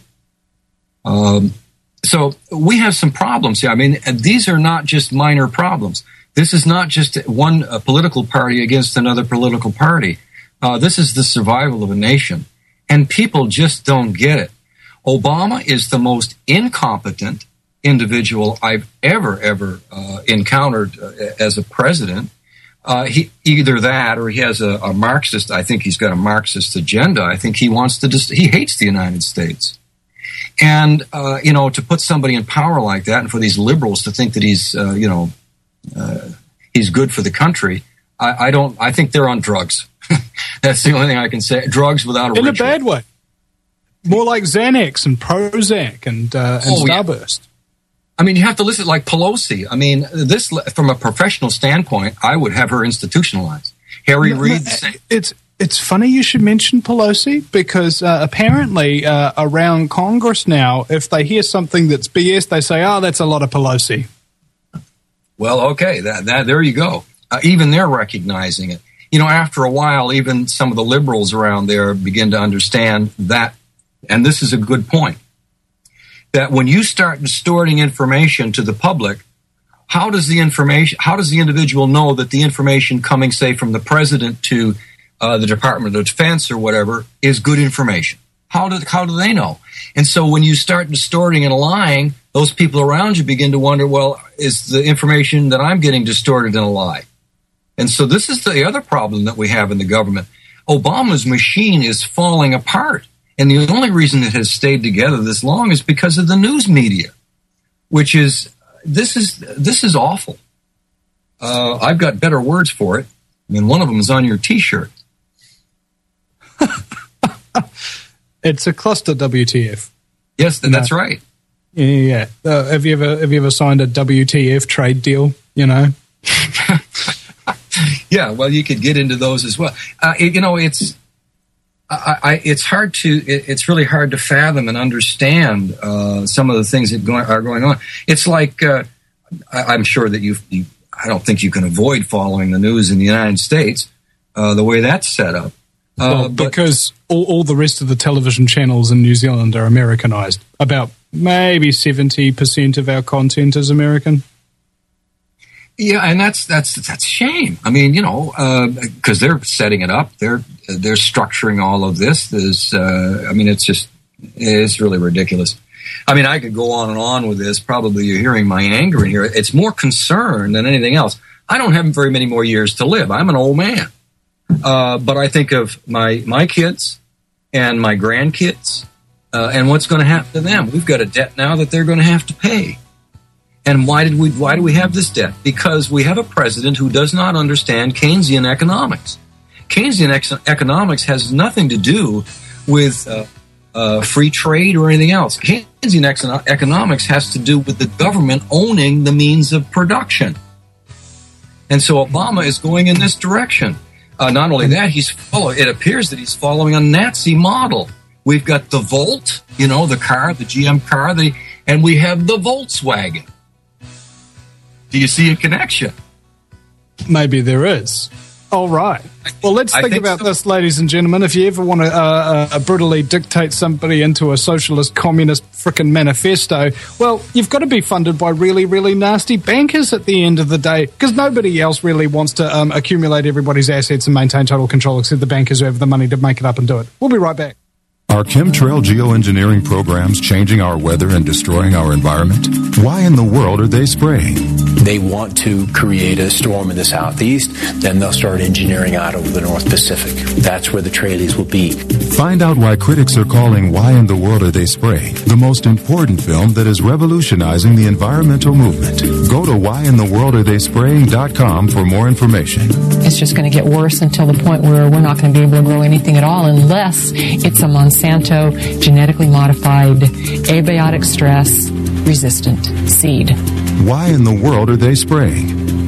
So we have some problems here. I mean, these are not just minor problems. This is not just one political party against another political party. This is the survival of a nation. And people just don't get it. Obama is the most incompetent individual I've ever encountered as a president. He either that or he has a Marxist. I think he's got a Marxist agenda. I think he wants to he hates the United States. And, to put somebody in power like that and for these liberals to think that he's, he's good for the country, I think they're on drugs. That's the only thing I can say. Drugs without a ritual. In a bad way. More like Xanax and Prozac and Starburst. Yeah. I mean, you have to listen like Pelosi. I mean, this, from a professional standpoint, I would have her institutionalized. Harry Reid. It's funny you should mention Pelosi because apparently around Congress now, if they hear something that's BS, they say, "Oh, that's a lot of Pelosi." Well, okay, that there you go. Even they're recognizing it. After a while, even some of the liberals around there begin to understand that, and this is a good point, that when you start distorting information to the public, how does the individual know that the information coming, say, from the president to the Department of Defense or whatever is good information? How do they know? And so when you start distorting and lying, those people around you begin to wonder, well, is the information that I'm getting distorted and a lie? And so this is the other problem that we have in the government. Obama's machine is falling apart. And the only reason it has stayed together this long is because of the news media, which is, this is awful. I've got better words for it. I mean, one of them is on your T-shirt. It's a cluster WTF. Yes, that's right. Yeah. Have you ever signed a WTF trade deal? Yeah. Well, you could get into those as well. It's really hard to fathom and understand some of the things that are going on. It's like I'm sure that I don't think you can avoid following the news in the United States the way that's set up. Because all the rest of the television channels in New Zealand are Americanized. About maybe 70% of our content is American. Yeah, and that's a shame. I mean, because they're setting it up, they're structuring all of this. It's really ridiculous. I mean, I could go on and on with this. Probably you're hearing my anger in here. It's more concern than anything else. I don't have very many more years to live. I'm an old man. But I think of my kids and my grandkids and what's going to happen to them. We've got a debt now that they're going to have to pay. And why do we have this debt? Because we have a president who does not understand Keynesian economics. Keynesian economics has nothing to do with free trade or anything else. Keynesian economics has to do with the government owning the means of production. And so Obama is going in this direction. Not only that, it appears that he's following a Nazi model. We've got the Volt, the car, the GM car, and we have the Volkswagen. Do you see a connection? Maybe there is. All right. Well, let's think about this, ladies and gentlemen. If you ever want to brutally dictate somebody into a socialist, communist frickin' manifesto, well, you've got to be funded by really, really nasty bankers at the end of the day, because nobody else really wants to accumulate everybody's assets and maintain total control except the bankers who have the money to make it up and do it. We'll be right back. Are chemtrail geoengineering programs changing our weather and destroying our environment? Why in the world are they spraying? They want to create a storm in the southeast, then they'll start engineering out over the North Pacific. That's where the tragedies will be. Find out why critics are calling Why in the World Are They Spraying the most important film that is revolutionizing the environmental movement. Go to whyintheworldaretheyspraying.com for more information. It's just going to get worse until the point where we're not going to be able to grow anything at all unless it's a Monsanto genetically modified abiotic stress resistant seed. Why in the world are they spraying?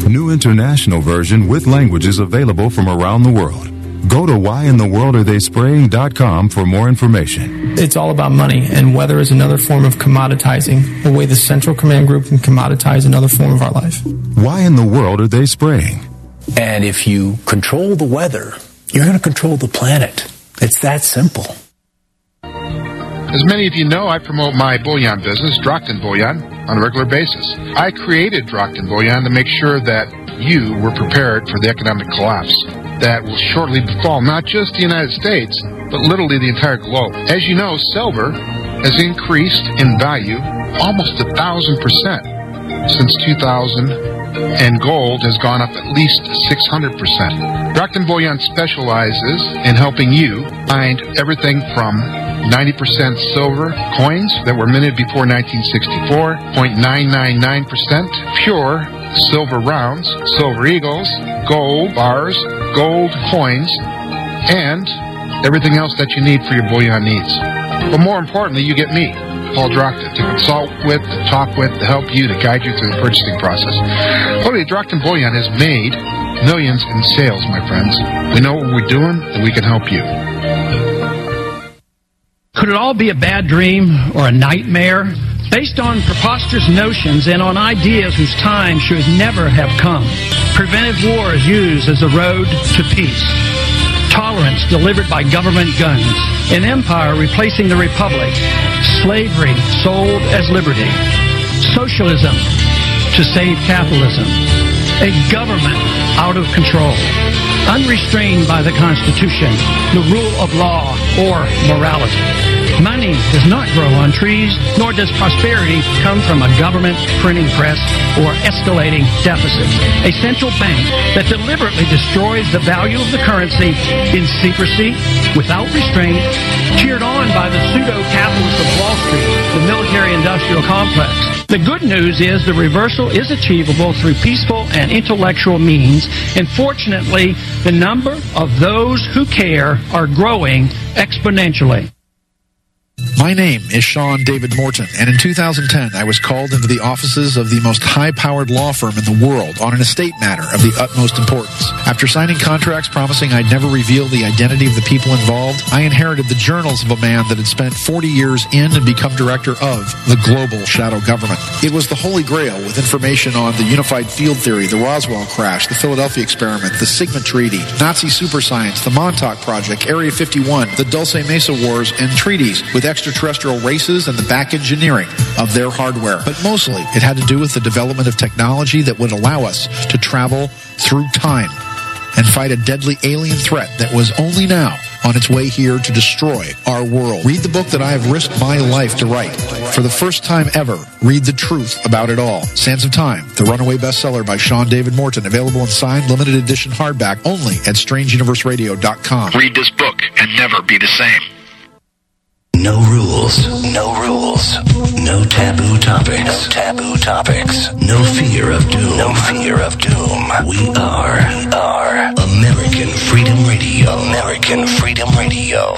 New international version with languages available from around the world. Go to whyintheworldaretheyspraying.com for more information. It's all about money, and weather is another form of commoditizing, a way the Central Command Group can commoditize another form of our life. Why in the world are they spraying? And if you control the weather, you're going to control the planet. It's that simple. As many of you know, I promote my bullion business, Drockton Bullion, on a regular basis. I created Drockton Bullion to make sure that you were prepared for the economic collapse that will shortly befall not just the United States, but literally the entire globe. As you know, silver has increased in value almost 1,000% since 2000, and gold has gone up at least 600%. Drockton Bullion specializes in helping you find everything from 90% silver coins that were minted before 1964, 0.999% pure silver rounds, silver eagles, gold bars, gold coins, and everything else that you need for your bullion needs. But more importantly, you get me, Paul Drockton, to consult with, to talk with, to help you, to guide you through the purchasing process. Literally, Drockton Bullion has made millions in sales, my friends. We know what we're doing, and we can help you. Could it all be a bad dream or a nightmare? Based on preposterous notions and on ideas whose time should never have come. Preventive war is used as a road to peace. Tolerance delivered by government guns. An empire replacing the republic. Slavery sold as liberty. Socialism to save capitalism. A government out of control. Unrestrained by the Constitution, the rule of law, or morality. Money does not grow on trees, nor does prosperity come from a government printing press or escalating deficits. A central bank that deliberately destroys the value of the currency in secrecy, without restraint, cheered on by the pseudo-capitalists of Wall Street, the military-industrial complex. The good news is the reversal is achievable through peaceful and intellectual means, and fortunately, the number of those who care are growing exponentially. My name is Sean David Morton, and in 2010 I was called into the offices of the most high-powered law firm in the world on an estate matter of the utmost importance. After signing contracts promising I'd never reveal the identity of the people involved, I inherited the journals of a man that had spent 40 years in and become director of the global shadow government. It was the Holy Grail, with information on the unified field theory, the Roswell crash, the Philadelphia experiment, the Sigma Treaty, Nazi superscience, the Montauk Project, Area 51, the Dulce Mesa Wars, and treaties with extraterrestrial races and the back engineering of their hardware. But mostly, it had to do with the development of technology that would allow us to travel through time and fight a deadly alien threat that was only now on its way here to destroy our world. Read the book that I have risked my life to write. For the first time ever, read the truth about it all. Sands of Time, the runaway bestseller by Sean David Morton, available in signed limited edition hardback only at strangeuniverseradio.com. Read this book and never be the same. No rules. No rules. No taboo topics. No taboo topics. No fear of doom. No fear of doom. We are American Freedom Radio. American Freedom Radio.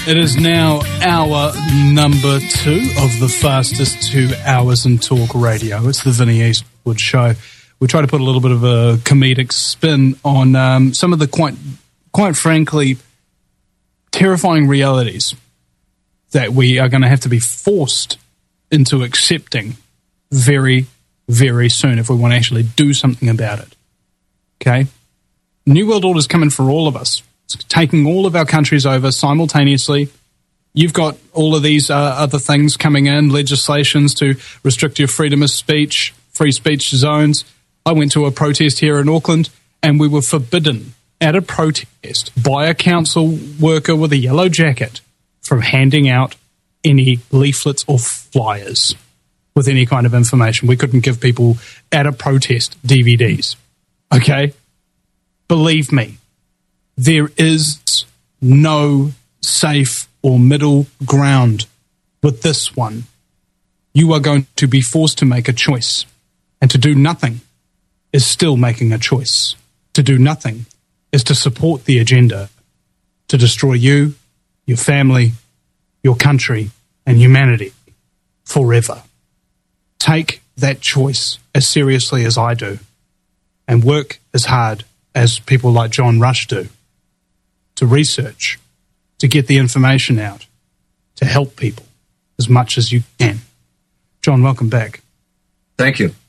It is now hour number 2 of the fastest 2 hours in talk radio. It's the Vinnie Eastwood Show. We try to put a little bit of a comedic spin on some of the quite frankly terrifying realities that we are going to have to be forced into accepting very, very soon if we want to actually do something about it. Okay? New World Order is coming for all of us. It's taking all of our countries over simultaneously. You've got all of these other things coming in, legislations to restrict your freedom of speech, free speech zones. I went to a protest here in Auckland, and we were forbidden at a protest by a council worker with a yellow jacket from handing out any leaflets or flyers with any kind of information. We couldn't give people at a protest DVDs. Okay? Believe me. There is no safe or middle ground with this one. You are going to be forced to make a choice. And to do nothing is still making a choice. To do nothing is to support the agenda to destroy you, your family, your country, and humanity forever. Take that choice as seriously as I do and work as hard as people like John Rush do. To research, to get the information out, to help people as much as you can. John, welcome back. Thank you.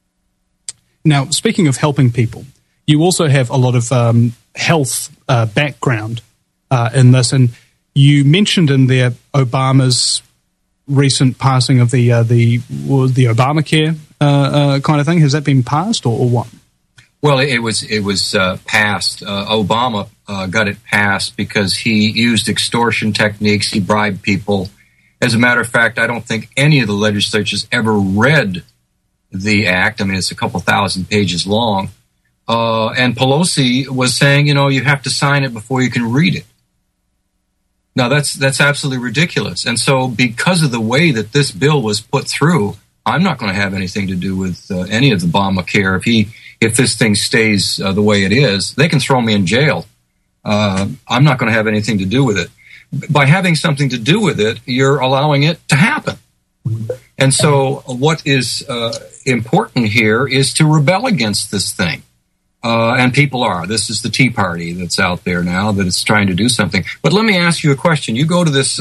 Now, speaking of helping people, you also have a lot of health background in this, and you mentioned in there Obama's recent passing of the Obamacare kind of thing. Has that been passed or what? Well, it was passed. Obama got it passed because he used extortion techniques. He bribed people. As a matter of fact, I don't think any of the legislatures ever read the act. I mean, it's a couple thousand pages long. And Pelosi was saying, you have to sign it before you can read it. Now, that's absolutely ridiculous. And so because of the way that this bill was put through, I'm not going to have anything to do with any of the Obamacare. If this thing stays the way it is, they can throw me in jail. I'm not going to have anything to do with it. By having something to do with it, you're allowing it to happen. And so what is important here is to rebel against this thing. And people are. This is the Tea Party that's out there now that is trying to do something. But let me ask you a question. You go to this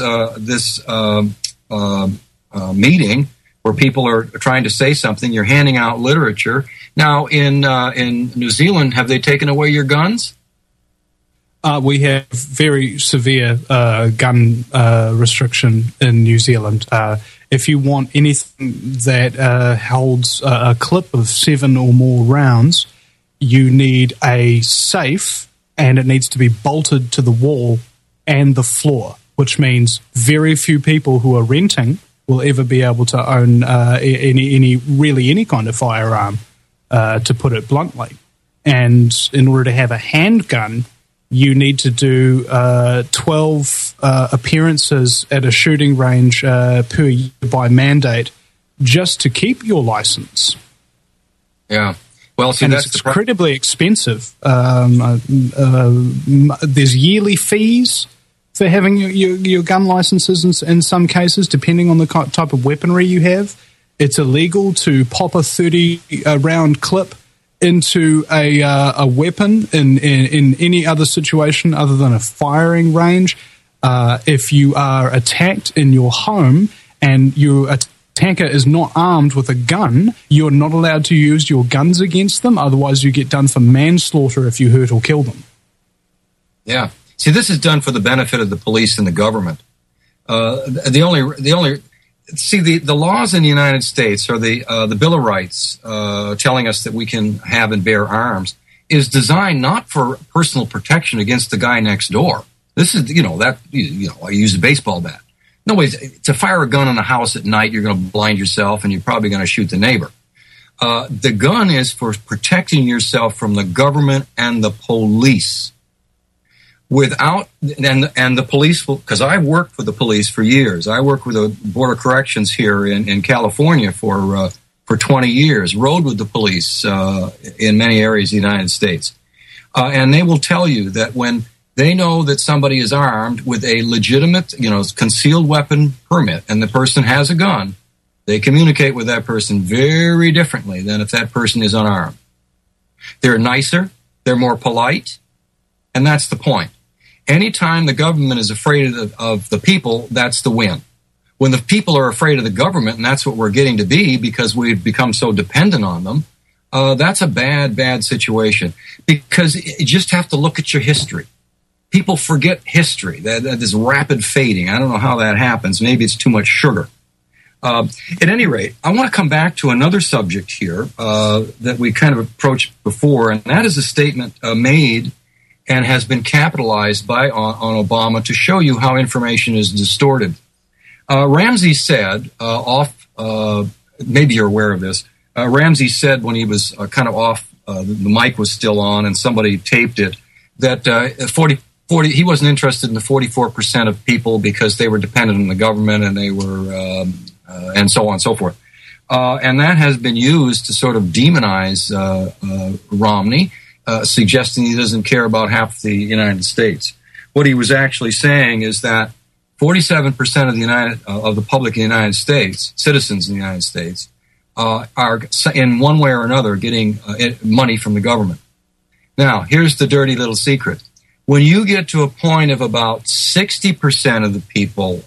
meeting where people are trying to say something. You're handing out literature. Now, in New Zealand, have they taken away your guns? We have very severe gun restriction in New Zealand. If you want anything that holds a clip of 7 or more rounds, you need a safe, and it needs to be bolted to the wall and the floor, which means very few people who are renting will ever be able to own any kind of firearm, to put it bluntly. And in order to have a handgun, you need to do 12 appearances at a shooting range per year by mandate just to keep your license. Yeah. Well, see, and that's it's incredibly expensive. There's yearly fees for having your gun licenses in some cases, depending on the type of weaponry you have. It's illegal to pop a 30-round clip into a weapon in any other situation other than a firing range. If you are attacked in your home and your attacker is not armed with a gun, you're not allowed to use your guns against them. Otherwise, you get done for manslaughter if you hurt or kill them. Yeah. See, this is done for the benefit of the police and the government. The laws in the United States, or the Bill of Rights, telling us that we can have and bear arms, is designed not for personal protection against the guy next door. This is, I use a baseball bat. No ways to fire a gun in a house at night. You're going to blind yourself, and you're probably going to shoot the neighbor. The gun is for protecting yourself from the government and the police. And the police, because I worked for the police for years. I worked with the Board of Corrections here in California for 20 years. Rode with the police in many areas of the United States, and they will tell you that when They know that somebody is armed with a legitimate, concealed weapon permit, and the person has a gun. They communicate with that person very differently than if that person is unarmed. They're nicer, they're more polite, and that's the point. Anytime the government is afraid of the people, that's the win. When the people are afraid of the government, and that's what we're getting to be because we've become so dependent on them, that's a bad, bad situation. Because you just have to look at your history. People forget history. That is rapid fading. I don't know how that happens. Maybe it's too much sugar. At any rate, I want to come back to another subject here that we kind of approached before, and that is a statement made and has been capitalized on Obama to show you how information is distorted. Ramsey said, maybe you're aware of this, Ramsey said when he was kind of off, the mic was still on and somebody taped it, that he wasn't interested in the 44% of people because they were dependent on the government and they were, and so on and so forth. And that has been used to sort of demonize Romney, suggesting he doesn't care about half the United States. What he was actually saying is that 47% of the public in the United States, citizens in the United States, are in one way or another getting money from the government. Now, here's the dirty little secret. When you get to a point of about 60% of the people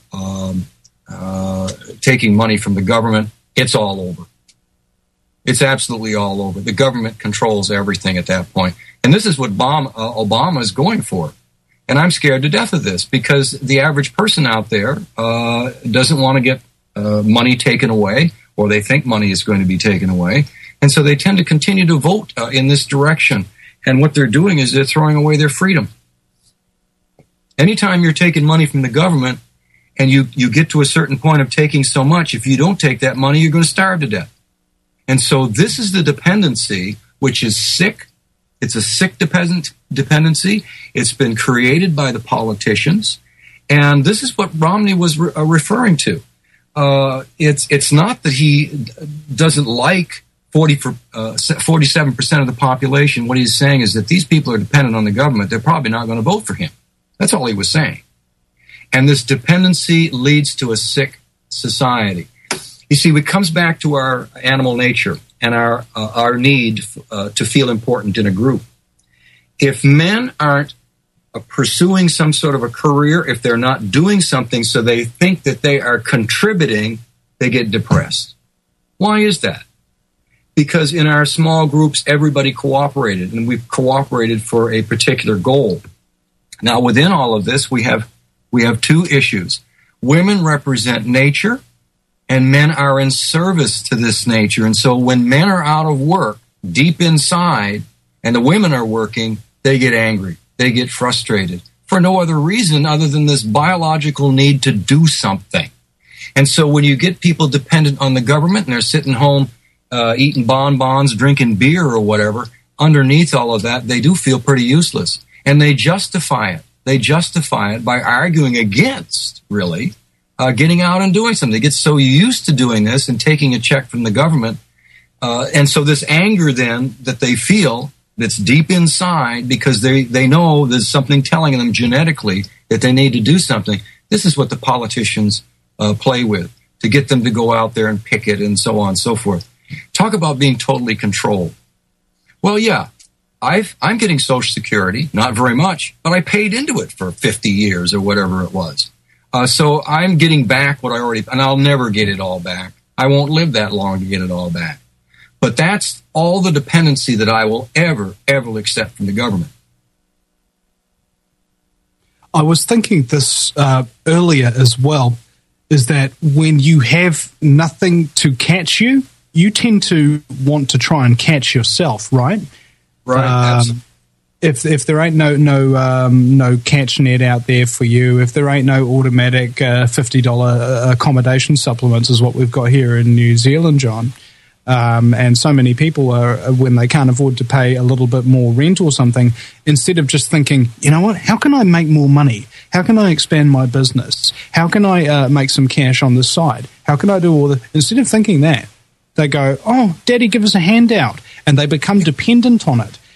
taking money from the government, it's all over. It's absolutely all over. The government controls everything at that point. And this is what Obama is going for. And I'm scared to death of this because the average person out there doesn't want to get money taken away, or they think money is going to be taken away. And so they tend to continue to vote in this direction. And what they're doing is they're throwing away their freedom. Anytime you're taking money from the government and you get to a certain point of taking so much, if you don't take that money, you're going to starve to death. And so this is the dependency, which is sick. It's a sick dependency. It's been created by the politicians. And this is what Romney was referring to. It's not that he doesn't like 47% of the population. What he's saying is that these people are dependent on the government. They're probably not going to vote for him. That's all he was saying. And this dependency leads to a sick society. You see, it comes back to our animal nature and our need to feel important in a group. If men aren't pursuing some sort of a career, if they're not doing something so they think that they are contributing, they get depressed. Why is that? Because in our small groups, everybody cooperated, and we've cooperated for a particular goal. Now, within all of this, we have two issues. Women represent nature, and men are in service to this nature. And so when men are out of work, deep inside, and the women are working, they get angry. They get frustrated for no other reason other than this biological need to do something. And so when you get people dependent on the government and they're sitting home eating bonbons, drinking beer or whatever, underneath all of that, they do feel pretty useless. And they justify it. They justify it by arguing against, really, getting out and doing something. They get so used to doing this and taking a check from the government. And so this anger then that they feel that's deep inside because they know there's something telling them genetically that they need to do something. This is what the politicians play with to get them to go out there and picket and so on and so forth. Talk about being totally controlled. Well, yeah, I'm getting Social Security, not very much, but I paid into it for 50 years or whatever it was. So I'm getting back what I already, and I'll never get it all back. I won't live that long to get it all back. But that's all the dependency that I will ever accept from the government. I was thinking this earlier as well, is that when you have nothing to catch you, you tend to want to try and catch yourself, right? Right. If there ain't no catch net out there for you, if there ain't no automatic $50 accommodation supplements, is what we've got here in New Zealand, John. And so many people are, when they can't afford to pay a little bit more rent or something, instead of just thinking, you know what, how can I make more money? How can I expand my business? How can I make some cash on the side? How can I do all that? Instead of thinking that, they go, oh, Daddy, give us a handout. And they become dependent on it.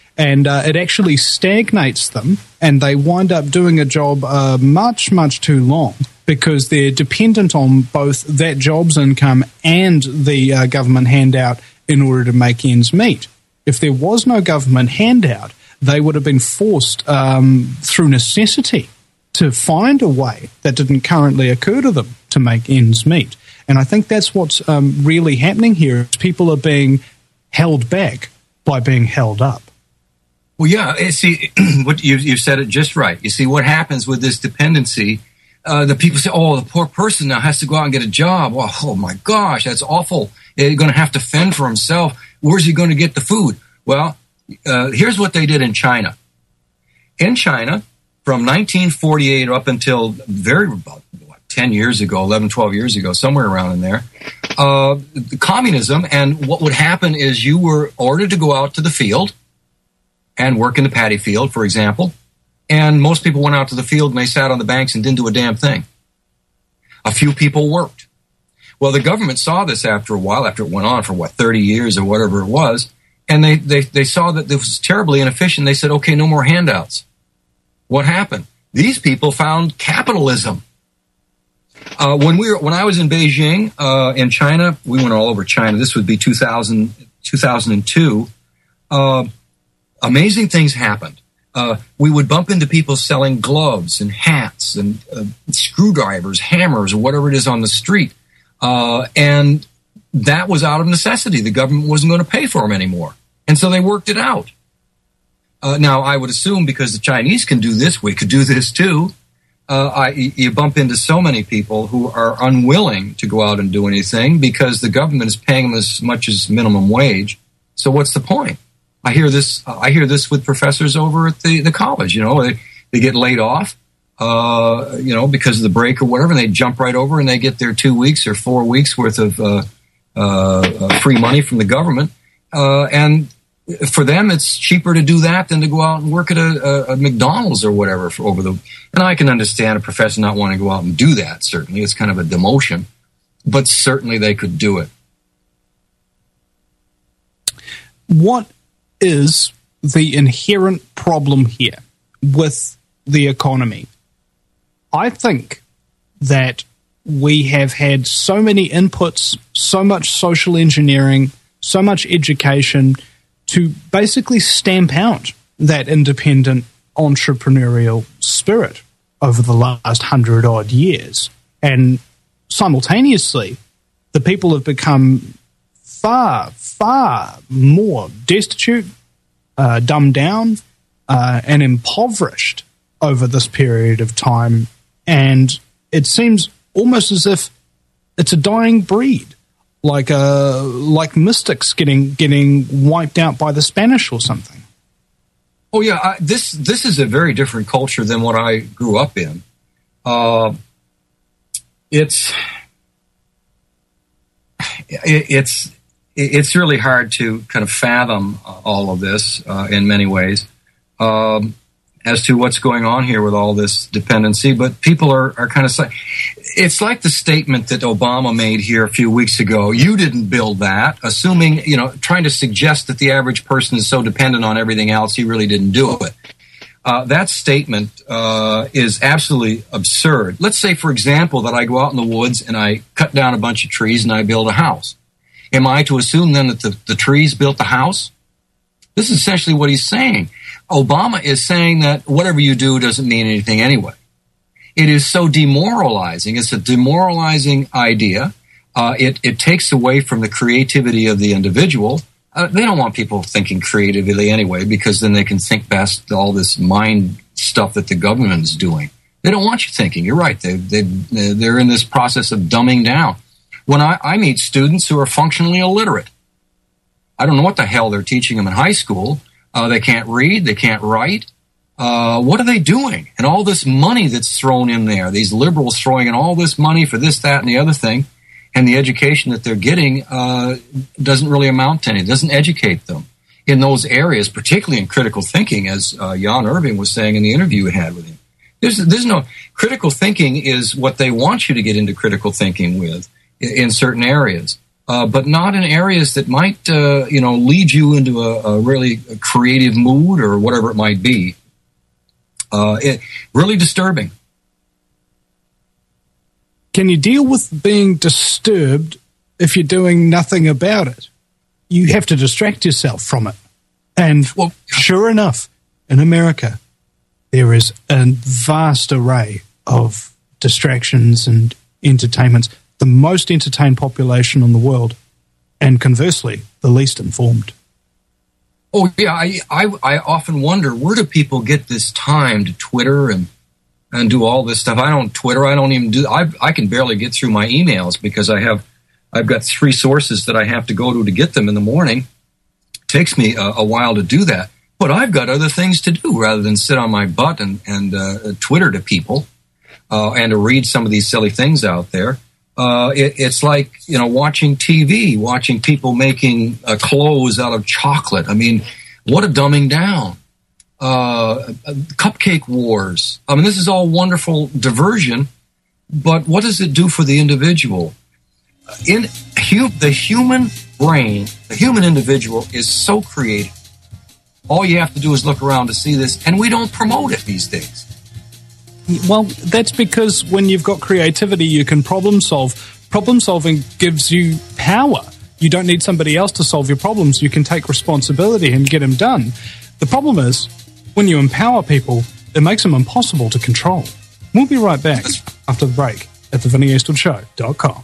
and it actually stagnates them, and they wind up doing a job much, much too long because they're dependent on both that job's income and the government handout in order to make ends meet. If there was no government handout, they would have been forced through necessity to find a way that didn't currently occur to them to make ends meet. And I think that's what's really happening here. Is people are being held back by being held up. Well, yeah, see, what you said it just right. You see, what happens with this dependency, the people say, oh, the poor person now has to go out and get a job. Well, oh, my gosh, that's awful. He's going to have to fend for himself. Where's he going to get the food? Well, here's what they did in China. In China, from 1948 up until about 10 years ago, 11, 12 years ago, somewhere around in there, communism, and what would happen is you were ordered to go out to the field and work in the paddy field, for example, and most people went out to the field and they sat on the banks and didn't do a damn thing. A few people worked. Well, the government saw this after a while, after it went on for, 30 years or whatever it was, and they saw that this was terribly inefficient. They said, okay, no more handouts. What happened? These people found capitalism. When I was in Beijing, in China, we went all over China. This would be 2002. Amazing things happened. We would bump into people selling gloves and hats and screwdrivers, hammers, or whatever it is on the street. And that was out of necessity. The government wasn't going to pay for them anymore. And so they worked it out. Now, I would assume because the Chinese can do this, we could do this too. You bump into so many people who are unwilling to go out and do anything because the government is paying them as much as minimum wage. So what's the point? I hear this with professors over at the college. They get laid off, because of the break or whatever, and they jump right over and they get their 2 weeks or 4 weeks worth of free money from the government. And for them, it's cheaper to do that than to go out and work at a McDonald's or whatever and I can understand a professor not wanting to go out and do that. Certainly, it's kind of a demotion, but certainly they could do it. What is the inherent problem here with the economy? I think that we have had so many inputs, so much social engineering, so much education to basically stamp out that independent entrepreneurial spirit over the last 100-odd years. And simultaneously, the people have become far, far more destitute, dumbed down, and impoverished over this period of time. And it seems almost as if it's a dying breed. Like mystics getting wiped out by the Spanish or something. Oh yeah, this is a very different culture than what I grew up in. It's really hard to kind of fathom all of this in many ways as to what's going on here with all this dependency. But people are kind of it's like the statement that Obama made here a few weeks ago. You didn't build that, assuming, trying to suggest that the average person is so dependent on everything else, he really didn't do it. That statement is absolutely absurd. Let's say, for example, that I go out in the woods and I cut down a bunch of trees and I build a house. Am I to assume then that the trees built the house? This is essentially what he's saying. Obama is saying that whatever you do doesn't mean anything anyway. It is so demoralizing. It's a demoralizing idea. It takes away from the creativity of the individual. They don't want people thinking creatively anyway, because then they can think past all this mind stuff that the government is doing. They don't want you thinking. You're right. They're in this process of dumbing down. When I meet students who are functionally illiterate, I don't know what the hell they're teaching them in high school. They can't read. They can't write. What are they doing? And all this money that's thrown in there, these liberals throwing in all this money for this, that, and the other thing, and the education that they're getting doesn't really amount to anything. It doesn't educate them in those areas, particularly in critical thinking, as Jan Irving was saying in the interview we had with him. There's no critical thinking is what they want you to get into critical thinking with in certain areas. but not in areas that might, lead you into a really creative mood or whatever it might be. It really disturbing. Can you deal with being disturbed if you're doing nothing about it? You have to distract yourself from it. And sure enough, in America, there is a vast array of distractions and entertainments, the most entertained population in the world, and conversely, the least informed. Oh, yeah, I often wonder, where do people get this time to Twitter and do all this stuff? I don't Twitter. I don't even I can barely get through my emails because I've got 3 sources that I have to go to get them in the morning. It takes me a while to do that. But I've got other things to do rather than sit on my butt and Twitter to people and to read some of these silly things out there. It's like, watching TV, watching people making clothes out of chocolate. I mean, what a dumbing down. Cupcake wars. I mean, this is all wonderful diversion, but what does it do for the individual? In the human brain, the human individual is so creative. All you have to do is look around to see this, and we don't promote it these days. Well, that's because when you've got creativity, you can problem solve. Problem solving gives you power. You don't need somebody else to solve your problems. You can take responsibility and get them done. The problem is, when you empower people, it makes them impossible to control. We'll be right back after the break at thevinnieeastwoodshow.com.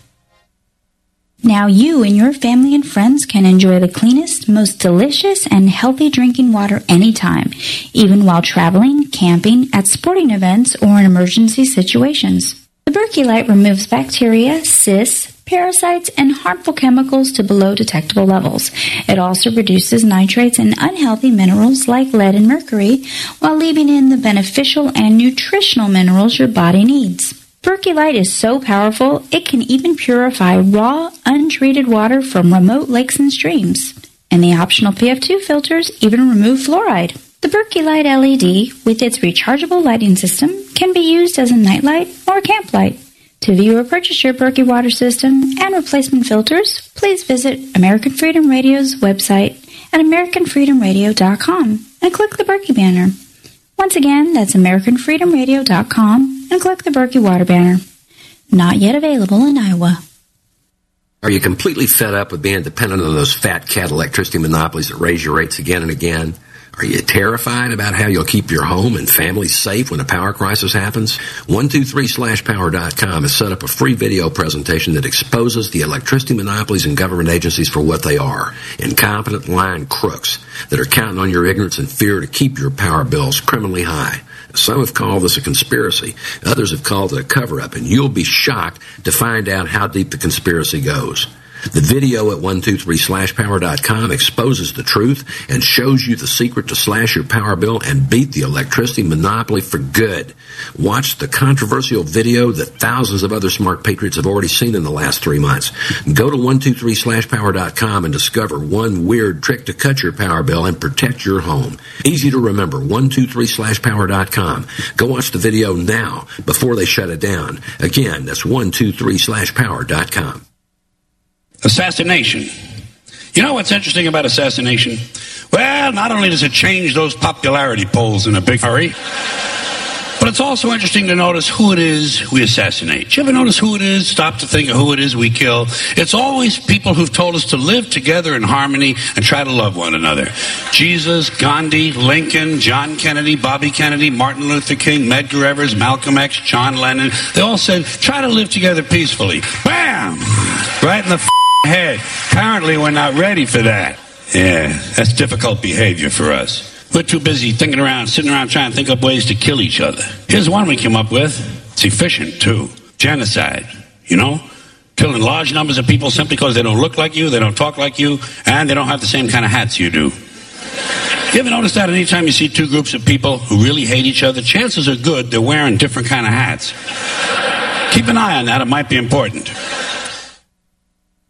Now you and your family and friends can enjoy the cleanest, most delicious, and healthy drinking water anytime, even while traveling, camping, at sporting events, or in emergency situations. The Berkey Light removes bacteria, cysts, parasites, and harmful chemicals to below detectable levels. It also reduces nitrates and unhealthy minerals like lead and mercury, while leaving in the beneficial and nutritional minerals your body needs. Berkey Light is so powerful, it can even purify raw, untreated water from remote lakes and streams. And the optional PF2 filters even remove fluoride. The Berkey Light LED, with its rechargeable lighting system, can be used as a nightlight or camp light. To view or purchase your Berkey water system and replacement filters, please visit American Freedom Radio's website at AmericanFreedomRadio.com and click the Berkey banner. Once again, that's AmericanFreedomRadio.com and click the Berkey water banner. Not yet available in Iowa. Are you completely fed up with being dependent on those fat cat electricity monopolies that raise your rates again and again? Are you terrified about how you'll keep your home and family safe when a power crisis happens? 123/power.com has set up a free video presentation that exposes the electricity monopolies and government agencies for what they are: incompetent, lying crooks that are counting on your ignorance and fear to keep your power bills criminally high. Some have called this a conspiracy. Others have called it a cover-up, and you'll be shocked to find out how deep the conspiracy goes. The video at 123/power.com exposes the truth and shows you the secret to slash your power bill and beat the electricity monopoly for good. Watch the controversial video that thousands of other smart patriots have already seen in the last 3 months. Go to 123/power.com and discover one weird trick to cut your power bill and protect your home. Easy to remember, 123/power.com. Go watch the video now before they shut it down. Again, that's 123/power.com. Assassination. You know what's interesting about assassination? Well, not only does it change those popularity polls in a big hurry, but it's also interesting to notice who it is we assassinate. You ever notice who it is? Stop to think of who it is we kill. It's always people who've told us to live together in harmony and try to love one another. Jesus, Gandhi, Lincoln, John Kennedy, Bobby Kennedy, Martin Luther King, Medgar Evers, Malcolm X, John Lennon. They all said, try to live together peacefully. Bam! Right in the head. Apparently we're not ready for that. Yeah, that's difficult behavior for us. We're too busy sitting around trying to think up ways to kill each other. Here's one we came up with. It's efficient, too. Genocide. You know? Killing large numbers of people simply because they don't look like you, they don't talk like you, and they don't have the same kind of hats you do. You ever notice that anytime you see two groups of people who really hate each other, chances are good they're wearing different kind of hats. Keep an eye on that. It might be important.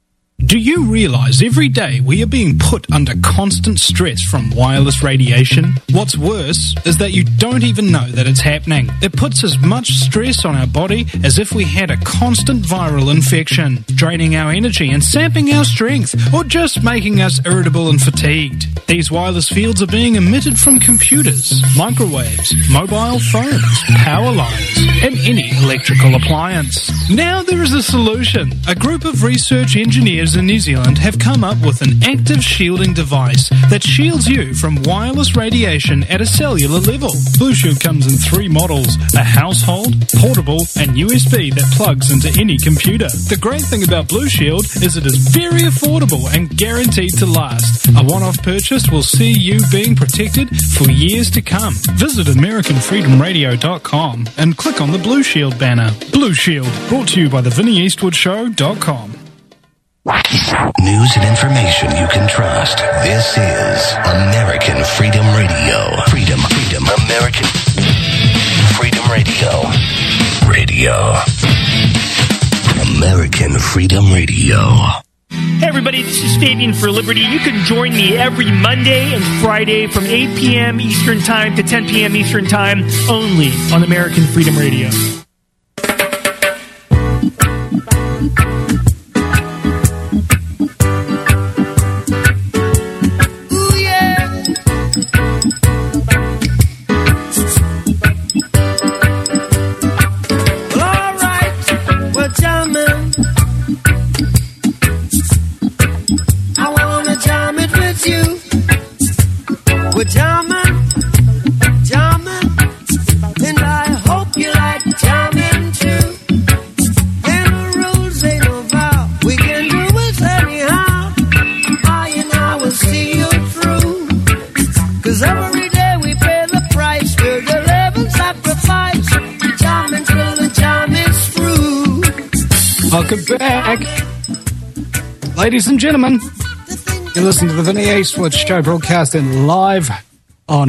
Do you realize every day we are being put under constant stress from wireless radiation? What's worse is that you don't even know that it's happening. It puts as much stress on our body as if we had a constant viral infection, draining our energy and sapping our strength, or just making us irritable and fatigued. These wireless fields are being emitted from computers, microwaves, mobile phones, power lines, and any electrical appliance. Now there is a solution. A group of research engineers in New Zealand have come up with an active shielding device that shields you from wireless radiation at a cellular level. Blue Shield comes in 3 models: a household, portable, and USB that plugs into any computer. The great thing about Blue Shield is it is very affordable and guaranteed to last. A one-off purchase will see you being protected for years to come. Visit AmericanFreedomRadio.com and click on the Blue Shield banner. Blue Shield, brought to you by TheVinnyEastwoodShow.com. News and information you can trust. This is American Freedom Radio. Freedom, American Freedom Radio. American Freedom Radio. Hey everybody, this is Fabian for Liberty. You can join me every Monday and Friday from 8 p.m. Eastern Time to 10 p.m. Eastern Time only on American Freedom Radio. Welcome back, ladies and gentlemen. You listen to the Vinny Eastwood Show, broadcasting live on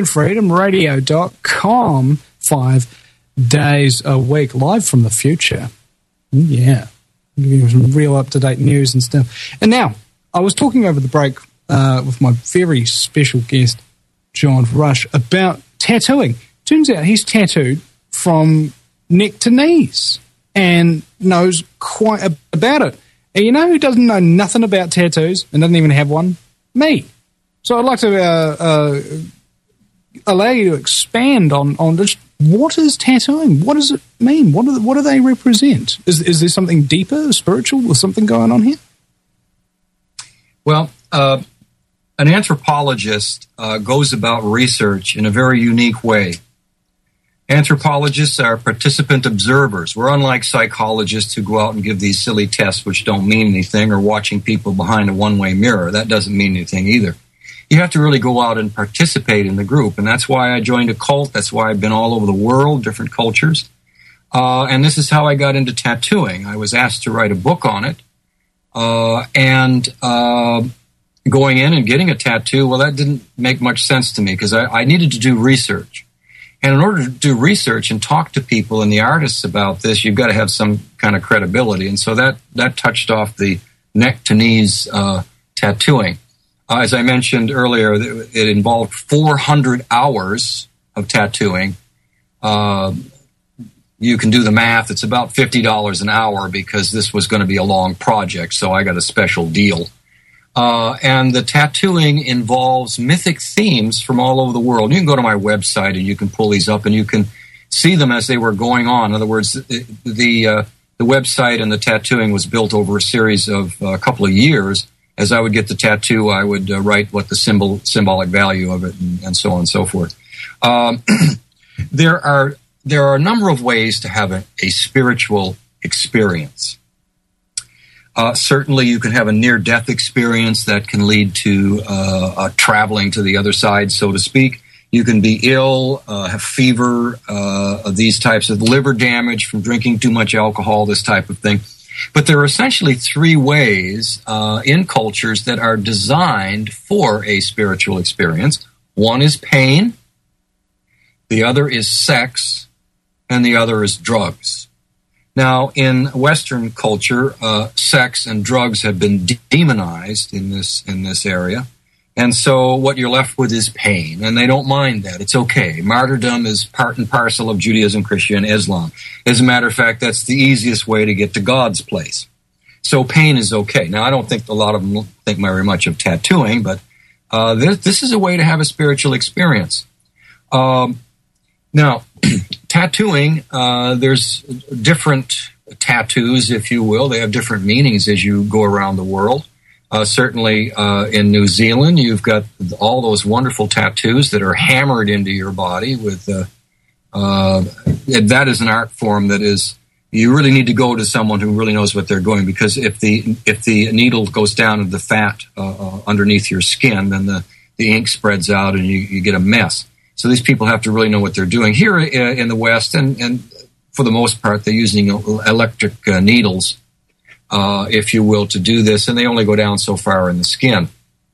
AmericanFreedomRadio.com 5 days a week, live from the future. Yeah, give you some real up-to-date news and stuff. And now, I was talking over the break with my very special guest, John Rush, about tattooing. Turns out he's tattooed from neck to knees and knows quite about it. And you know who doesn't know nothing about tattoos and doesn't even have one? Me. So I'd like to allow you to expand on just what is tattooing? What does it mean? What do they represent? Is there something deeper, spiritual, or something going on here? Well, an anthropologist goes about research in a very unique way. Anthropologists are participant observers. We're unlike psychologists who go out and give these silly tests which don't mean anything, or watching people behind a one-way mirror. That doesn't mean anything either. You have to really go out and participate in the group, and that's why I joined a cult. That's why I've been all over the world, different cultures. And this is how I got into tattooing. I was asked to write a book on it, and going in and getting a tattoo, well, that didn't make much sense to me because I needed to do research. And in order to do research and talk to people and the artists about this, you've got to have some kind of credibility. And so that touched off the neck to knees tattooing. As I mentioned earlier, it involved 400 hours of tattooing. You can do the math. It's about $50 an hour because this was going to be a long project, so I got a special deal. And the tattooing involves mythic themes from all over the world. You can go to my website and you can pull these up and you can see them as they were going on. In other words, the website and the tattooing was built over a series of a couple of years. As I would get the tattoo, I would write what the symbolic value of it and so on and so forth. There are a number of ways to have a spiritual experience. Certainly, you can have a near-death experience that can lead to traveling to the other side, so to speak. You can be ill, have fever, these types of liver damage from drinking too much alcohol, this type of thing. But there are essentially 3 ways in cultures that are designed for a spiritual experience. One is pain, the other is sex, and the other is drugs. Now, in Western culture, sex and drugs have been demonized in this area. And so what you're left with is pain, and they don't mind that. It's okay. Martyrdom is part and parcel of Judaism, Christianity, and Islam. As a matter of fact, that's the easiest way to get to God's place. So pain is okay. Now, I don't think a lot of them think very much of tattooing, but this is a way to have a spiritual experience. Now, tattooing, there's different tattoos, if you will. They have different meanings as you go around the world. Certainly in New Zealand, you've got all those wonderful tattoos that are hammered into your body. With that is an art form that is, you really need to go to someone who really knows what they're doing, because if the needle goes down into the fat underneath your skin, then the ink spreads out and you get a mess. So these people have to really know what they're doing. Here in the West, and for the most part, they're using electric needles, if you will, to do this, and they only go down so far in the skin.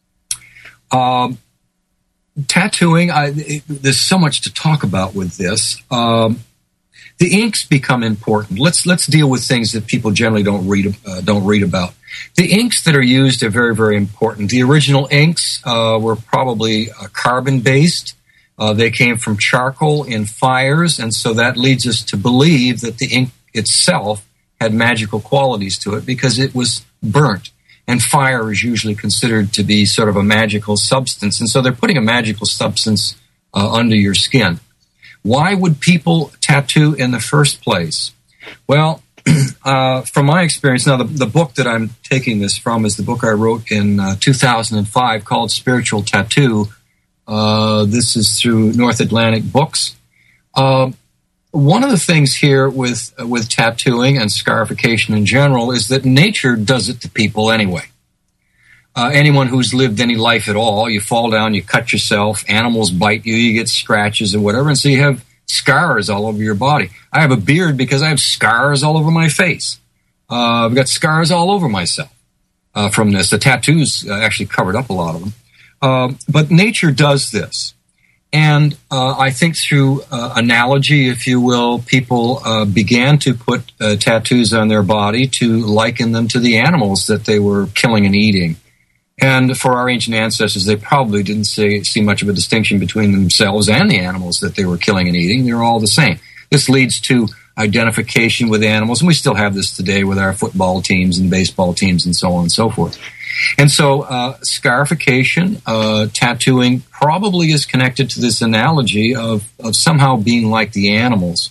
Tattooing, there's so much to talk about with this. The inks become important. Let's deal with things that people generally don't read about. The inks that are used are very, very important. The original inks were probably carbon-based. They came from charcoal in fires, and so that leads us to believe that the ink itself had magical qualities to it because it was burnt. And fire is usually considered to be sort of a magical substance, and so they're putting a magical substance under your skin. Why would people tattoo in the first place? Well, from my experience, now the book that I'm taking this from is the book I wrote in 2005 called Spiritual Tattoo. This is through North Atlantic Books. One of the things here with tattooing and scarification in general is that nature does it to people anyway. Anyone who's lived any life at all, you fall down, you cut yourself, animals bite you, you get scratches or whatever, and so you have scars all over your body. I have a beard because I have scars all over my face. I've got scars all over myself from this. The tattoos actually covered up a lot of them. But nature does this. And I think through analogy, if you will, people began to put tattoos on their body to liken them to the animals that they were killing and eating. And for our ancient ancestors, they probably didn't see much of a distinction between themselves and the animals that they were killing and eating. They were all the same. This leads to identification with animals, and we still have this today with our football teams and baseball teams and so on and so forth. And so scarification, tattooing probably is connected to this analogy of somehow being like the animals.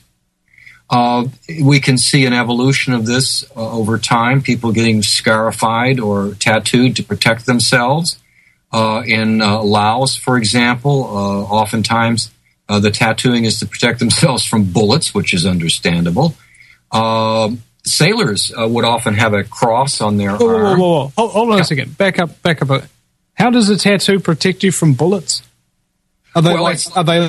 We can see an evolution of this over time, people getting scarified or tattooed to protect themselves. In Laos, for example, oftentimes the tattooing is to protect themselves from bullets, which is understandable. Sailors would often have a cross on their arm. Whoa. Hold on a second. Back up. How does a tattoo protect you from bullets? Are they like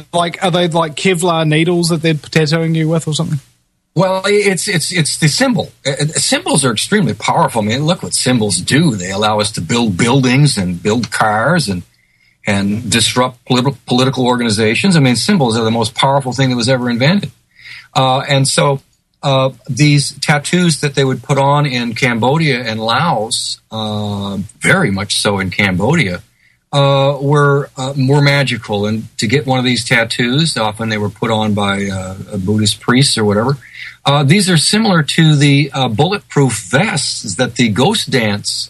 Kevlar needles that they're tattooing you with or something? Well, it's the symbol. Symbols are extremely powerful. I mean, look what symbols do. They allow us to build buildings and build cars and disrupt political organizations. I mean, symbols are the most powerful thing that was ever invented. And so these tattoos that they would put on in Cambodia and Laos, very much so in Cambodia, were more magical. And to get one of these tattoos, often they were put on by Buddhist priests or whatever. These are similar to the bulletproof vests that the ghost dance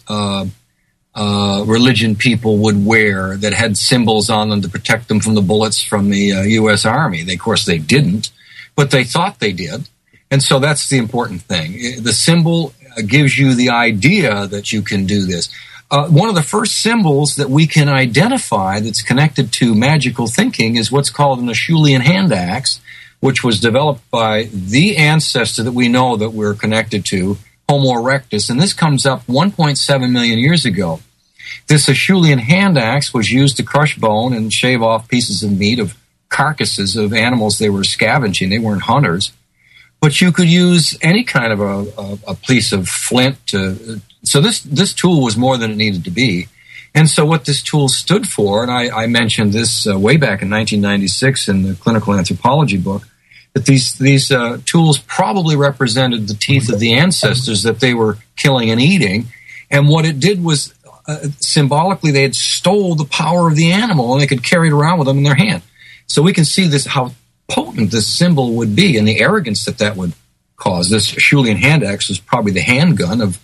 religion people would wear that had symbols on them to protect them from the bullets from the U.S. Army. Of course, they didn't, but they thought they did. And so that's the important thing. The symbol gives you the idea that you can do this. One of the first symbols that we can identify that's connected to magical thinking is what's called an Acheulean hand axe, which was developed by the ancestor that we know that we're connected to, Homo erectus, and this comes up 1.7 million years ago. This Acheulean hand axe was used to crush bone and shave off pieces of meat of carcasses of animals they were scavenging. They weren't hunters. But you could use any kind of a piece of flint to... So this tool was more than it needed to be. And so what this tool stood for, and I mentioned this way back in 1996 in the Clinical Anthropology book, that these tools probably represented the teeth of the ancestors that they were killing and eating. And what it did was, symbolically, they had stole the power of the animal, and they could carry it around with them in their hand. So we can see this, how potent this symbol would be, and the arrogance that would cause. This Acheulean hand axe was probably the handgun of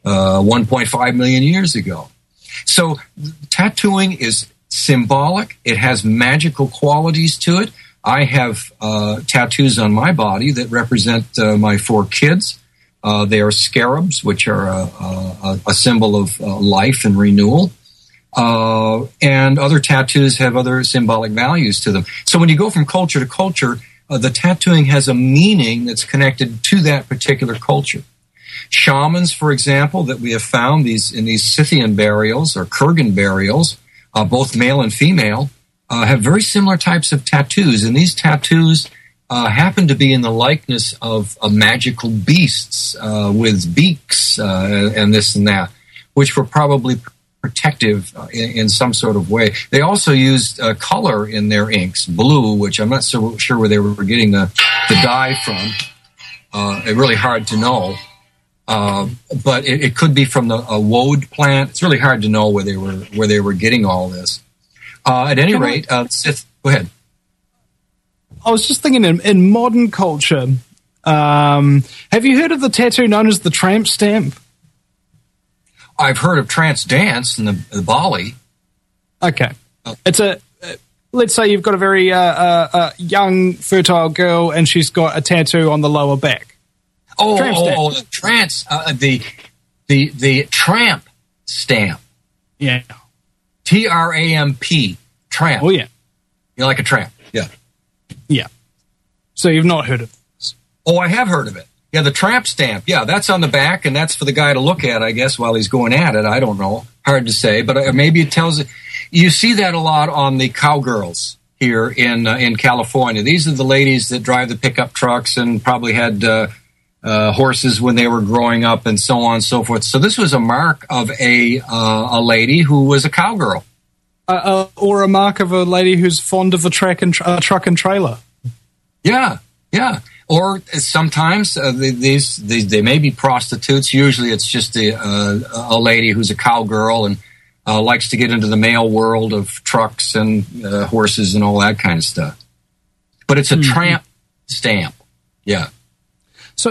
1.5 million years ago. So tattooing is symbolic. It has magical qualities to it. I have tattoos on my body that represent my 4 kids. They are scarabs, which are a symbol of life and renewal. And other tattoos have other symbolic values to them. So when you go from culture to culture, the tattooing has a meaning that's connected to that particular culture. Shamans, for example, that we have found in these Scythian burials or Kurgan burials, both male and female, have very similar types of tattoos. And these tattoos happen to be in the likeness of magical beasts with beaks and this and that, which were probably protective in some sort of way. They also used color in their inks, blue, which I'm not so sure where they were getting the dye from. It's really hard to know. But it could be from a woad plant. It's really hard to know where they were getting all this. At any rate, Sith, go ahead. I was just thinking in modern culture, have you heard of the tattoo known as the tramp stamp? I've heard of trance dance in the Bali. Okay. It's let's say you've got a very young, fertile girl and she's got a tattoo on the lower back. The trance, the tramp stamp. Yeah. TRAMP, tramp. Oh, yeah. You're like a tramp. Yeah. Yeah. So you've not heard of this? Oh, I have heard of it. Yeah, the tramp stamp. Yeah, that's on the back, and that's for the guy to look at, I guess, while he's going at it. I don't know. Hard to say, but maybe it tells it. You see that a lot on the cowgirls here in California. These are the ladies that drive the pickup trucks and probably had horses when they were growing up and so on and so forth. So this was a mark of a lady who was a cowgirl. Or a mark of a lady who's fond of a truck and trailer. Yeah, yeah. Or sometimes they may be prostitutes. Usually it's just a lady who's a cowgirl and likes to get into the male world of trucks and horses and all that kind of stuff. But it's a tramp stamp. Yeah. So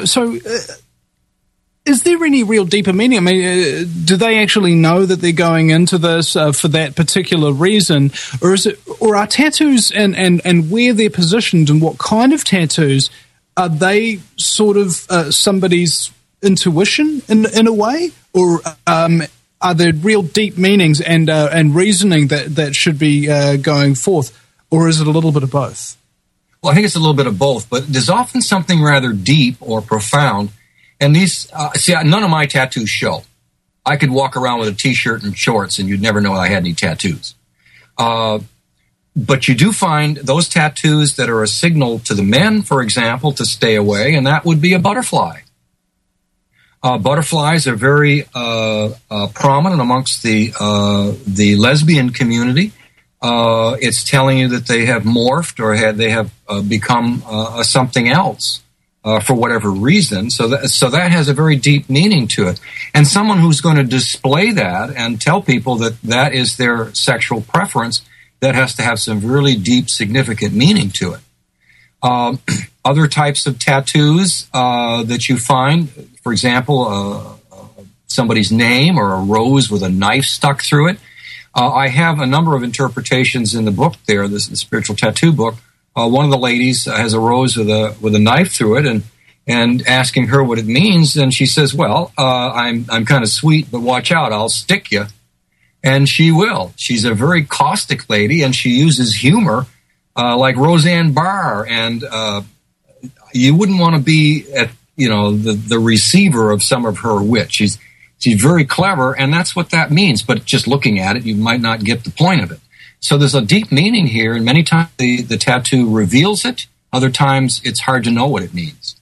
is there any real deeper meaning? I mean, do they actually know that they're going into this for that particular reason, or are tattoos and where they're positioned and what kind of tattoos? Are they sort of somebody's intuition in a way, or are there real deep meanings and reasoning that should be going forth, or is it a little bit of both? Well, I think it's a little bit of both, but there's often something rather deep or profound. And these, none of my tattoos show. I could walk around with a T-shirt and shorts, and you'd never know I had any tattoos. But you do find those tattoos that are a signal to the men, for example, to stay away, and that would be a butterfly. Butterflies are very prominent amongst the lesbian community. It's telling you that they have morphed or they have become something else for whatever reason. So that has a very deep meaning to it. And someone who's going to display that and tell people that is their sexual preference, that has to have some really deep, significant meaning to it. Other types of tattoos that you find, for example, somebody's name or a rose with a knife stuck through it. I have a number of interpretations in the book there, the Spiritual Tattoo book. One of the ladies has a rose with a knife through it, and asking her what it means, and she says, "Well, I'm kind of sweet, but watch out, I'll stick you." And she will. She's a very caustic lady, and she uses humor like Roseanne Barr. And you wouldn't want to be at the receiver of some of her wit. She's very clever, and that's what that means. But just looking at it, you might not get the point of it. So there's a deep meaning here, and many times the tattoo reveals it. Other times it's hard to know what it means.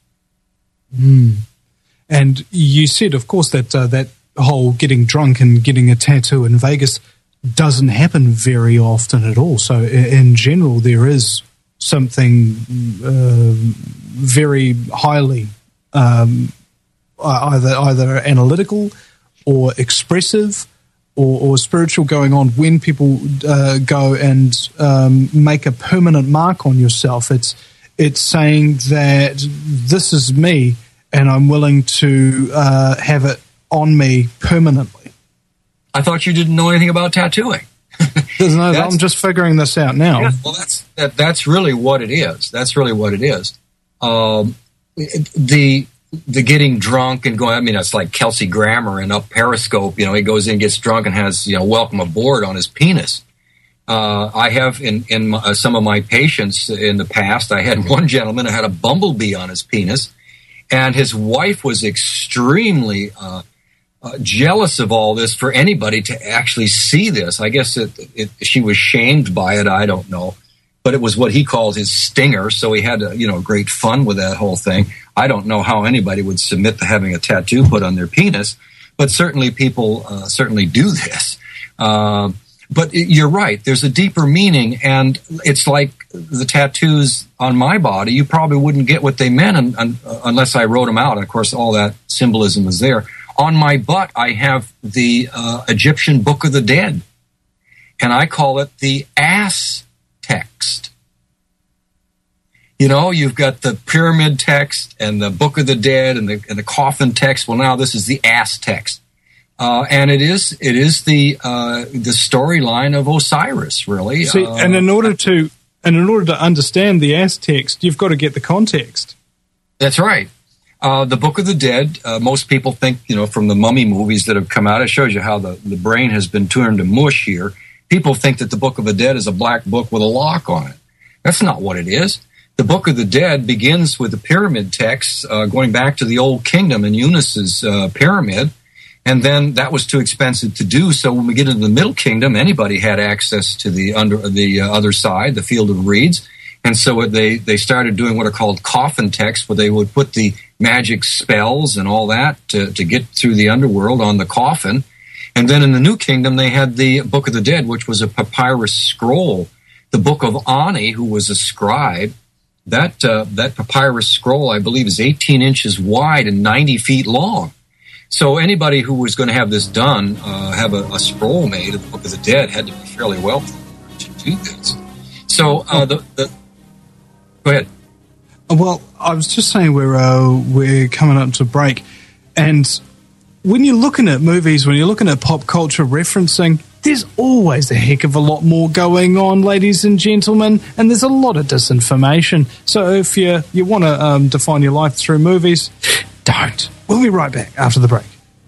And you said, of course, that whole getting drunk and getting a tattoo in Vegas doesn't happen very often at all. So in general, there is something very highly either analytical or expressive or spiritual going on when people go and make a permanent mark on yourself. It's saying that this is me and I'm willing to have it on me permanently. I thought you didn't know anything about tattooing. I'm just figuring this out now. Yeah, well, that's really what it is. That's really what it is. The getting drunk and going, I mean, it's like Kelsey Grammer in Up Periscope. He goes in, gets drunk, and has, welcome aboard on his penis. I have in some of my patients in the past, I had one gentleman who had a bumblebee on his penis, and his wife was extremely jealous of all this for anybody to actually see this. I guess she was shamed by it. I don't know. But it was what he called his stinger, so he had great fun with that whole thing. I don't know how anybody would submit to having a tattoo put on their penis, but certainly people certainly do this. But you're right. There's a deeper meaning, and it's like the tattoos on my body. You probably wouldn't get what they meant unless I wrote them out. And of course, all that symbolism is there. On my butt, I have the Egyptian Book of the Dead, and I call it the ass text. You've got the pyramid text and the Book of the Dead and the coffin text. Well, now this is the ass text, and it is the storyline of Osiris, really. See, and in order to understand the ass text, you've got to get the context. That's right. The Book of the Dead. Most people think, from the mummy movies that have come out, it shows you how the brain has been turned to mush here. People think that the Book of the Dead is a black book with a lock on it. That's not what it is. The Book of the Dead begins with the pyramid texts going back to the Old Kingdom and Unis's pyramid, and then that was too expensive to do. So when we get into the Middle Kingdom, anybody had access to the other side, the Field of Reeds, and so they started doing what are called coffin texts, where they would put the magic spells and all that to get through the underworld on the coffin. And then in the New Kingdom, they had the Book of the Dead, which was a papyrus scroll. The Book of Ani, who was a scribe, that papyrus scroll, I believe, is 18 inches wide and 90 feet long. So anybody who was going to have this done, have a scroll made of the Book of the Dead, had to be fairly wealthy to do this. So go ahead. Well, I was just saying we're coming up to break, and when you're looking at movies, when you're looking at pop culture referencing, there's always a heck of a lot more going on, ladies and gentlemen, and there's a lot of disinformation. So if you want to define your life through movies, don't. We'll be right back after the break.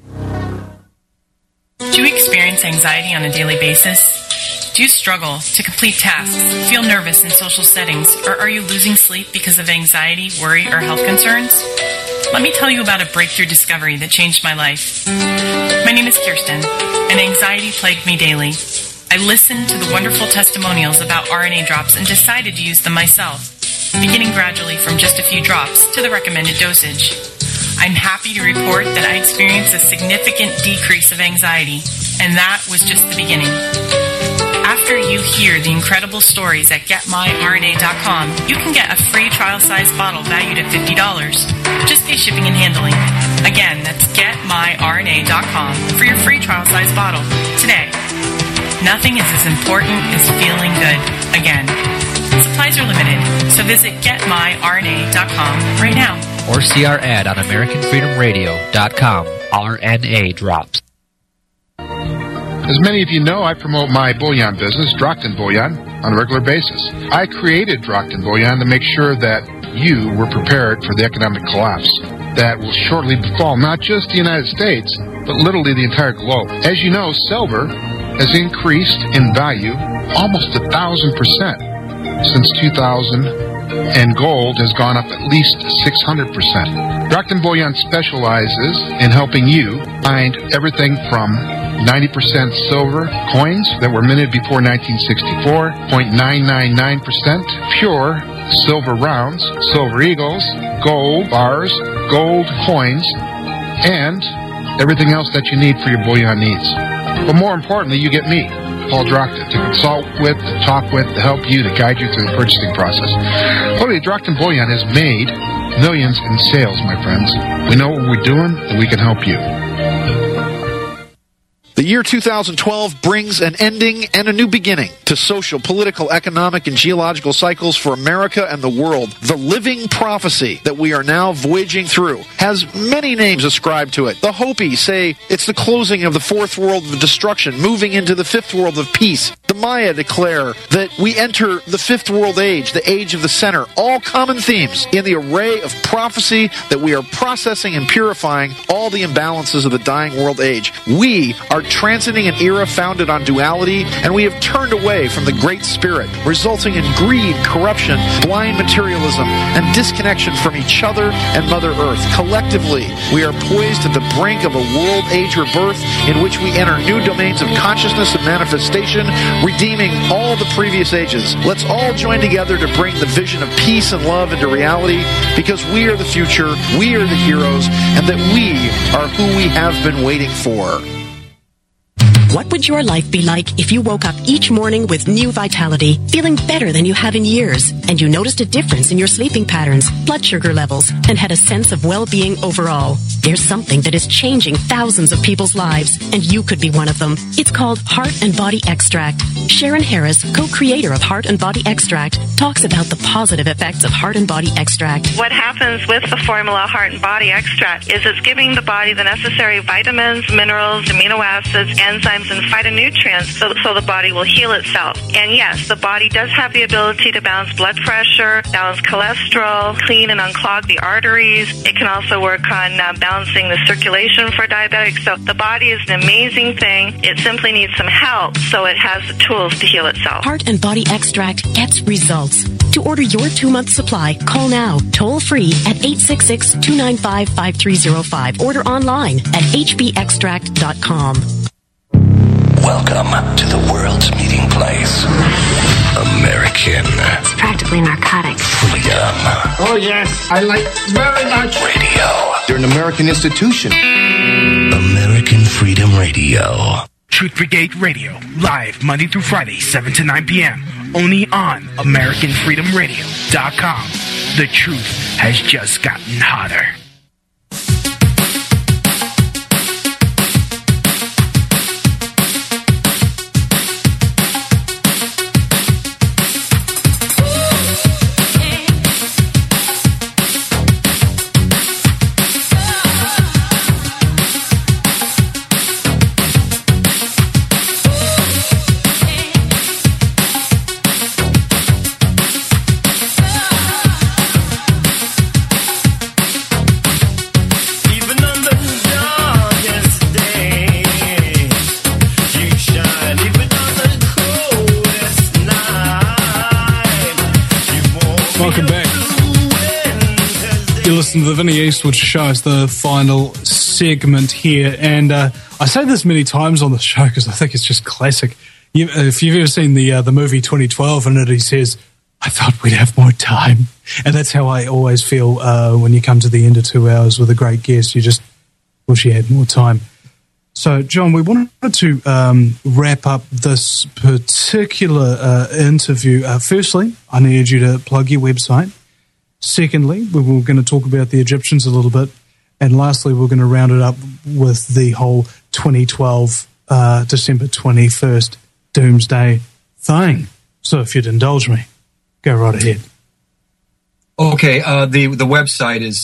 Do you experience anxiety on a daily basis? Do you struggle to complete tasks, feel nervous in social settings, or are you losing sleep because of anxiety, worry, or health concerns? Let me tell you about a breakthrough discovery that changed my life. My name is Kirsten, and anxiety plagued me daily. I listened to the wonderful testimonials about RNA drops and decided to use them myself, beginning gradually from just a few drops to the recommended dosage. I'm happy to report that I experienced a significant decrease of anxiety, and that was just the beginning. After you hear the incredible stories at GetMyRNA.com, you can get a free trial-size bottle valued at $50. Just pay shipping and handling. Again, that's GetMyRNA.com for your free trial-size bottle today. Nothing is as important as feeling good. Again, supplies are limited, so visit GetMyRNA.com right now. Or see our ad on AmericanFreedomRadio.com. RNA Drops. As many of you know, I promote my bullion business, Drockton Bullion, on a regular basis. I created Drockton Bullion to make sure that you were prepared for the economic collapse that will shortly befall not just the United States, but literally the entire globe. As you know, silver has increased in value almost 1,000% since 2000, and gold has gone up at least 600%. Drockton Bullion specializes in helping you find everything from 90% silver coins that were minted before 1964, 0.999% pure silver rounds, silver eagles, gold bars, gold coins, and everything else that you need for your bullion needs. But more importantly, you get me, Paul Drockton, to consult with, to talk with, to help you, to guide you through the purchasing process. Literally, Drockton Bullion has made millions in sales, my friends. We know what we're doing, and we can help you. The year 2012 brings an ending and a new beginning to social, political, economic, and geological cycles for America and the world. The living prophecy that we are now voyaging through has many names ascribed to it. The Hopi say it's the closing of the fourth world of destruction, moving into the fifth world of peace. The Maya declare that we enter the fifth world age, the age of the center. All common themes in the array of prophecy that we are processing and purifying all the imbalances of the dying world age. We are transiting an era founded on duality, and we have turned away from the Great Spirit, resulting in greed, corruption, blind materialism, and disconnection from each other and Mother Earth. Collectively, we are poised at the brink of a world age rebirth in which we enter new domains of consciousness and manifestation, redeeming all the previous ages. Let's all join together to bring the vision of peace and love into reality, because we are the future, we are the heroes, and that we are who we have been waiting for. What would your life be like if you woke up each morning with new vitality, feeling better than you have in years, and you noticed a difference in your sleeping patterns, blood sugar levels, and had a sense of well-being overall? There's something that is changing thousands of people's lives, and you could be one of them. It's called Heart and Body Extract. Sharon Harris, co-creator of Heart and Body Extract, talks about the positive effects of Heart and Body Extract. What happens with the formula Heart and Body Extract is it's giving the body the necessary vitamins, minerals, amino acids, enzymes, and phytonutrients so the body will heal itself. And yes, the body does have the ability to balance blood pressure, balance cholesterol, clean and unclog the arteries. It can also work on balancing the circulation for diabetics. So the body is an amazing thing. It simply needs some help, so it has the tools to heal itself. Heart and Body Extract gets results. To order your 2-month supply, call now, toll free at 866-295-5305. Order online at hbextract.com. Welcome to the world's meeting place. American. It's practically narcotic. Freedom. Oh, yes. I like very much. Radio. You're an American institution. American Freedom Radio. Truth Brigade Radio. Live Monday through Friday, 7 to 9 p.m. Only on AmericanFreedomRadio.com. The truth has just gotten hotter. Welcome back. You listen to the Vinnie Eastwood Show. It's the final segment here. And I say this many times on the show because I think it's just classic. If you've ever seen the movie 2012, in it he says, I thought we'd have more time. And that's how I always feel when you come to the end of 2 hours with a great guest. You just wish you had more time. So, John, we wanted to wrap up this particular interview. Firstly, I need you to plug your website. Secondly, we were going to talk about the Egyptians a little bit. And lastly, we're going to round it up with the whole 2012, December 21st doomsday thing. So if you'd indulge me, go right ahead. Okay, the website is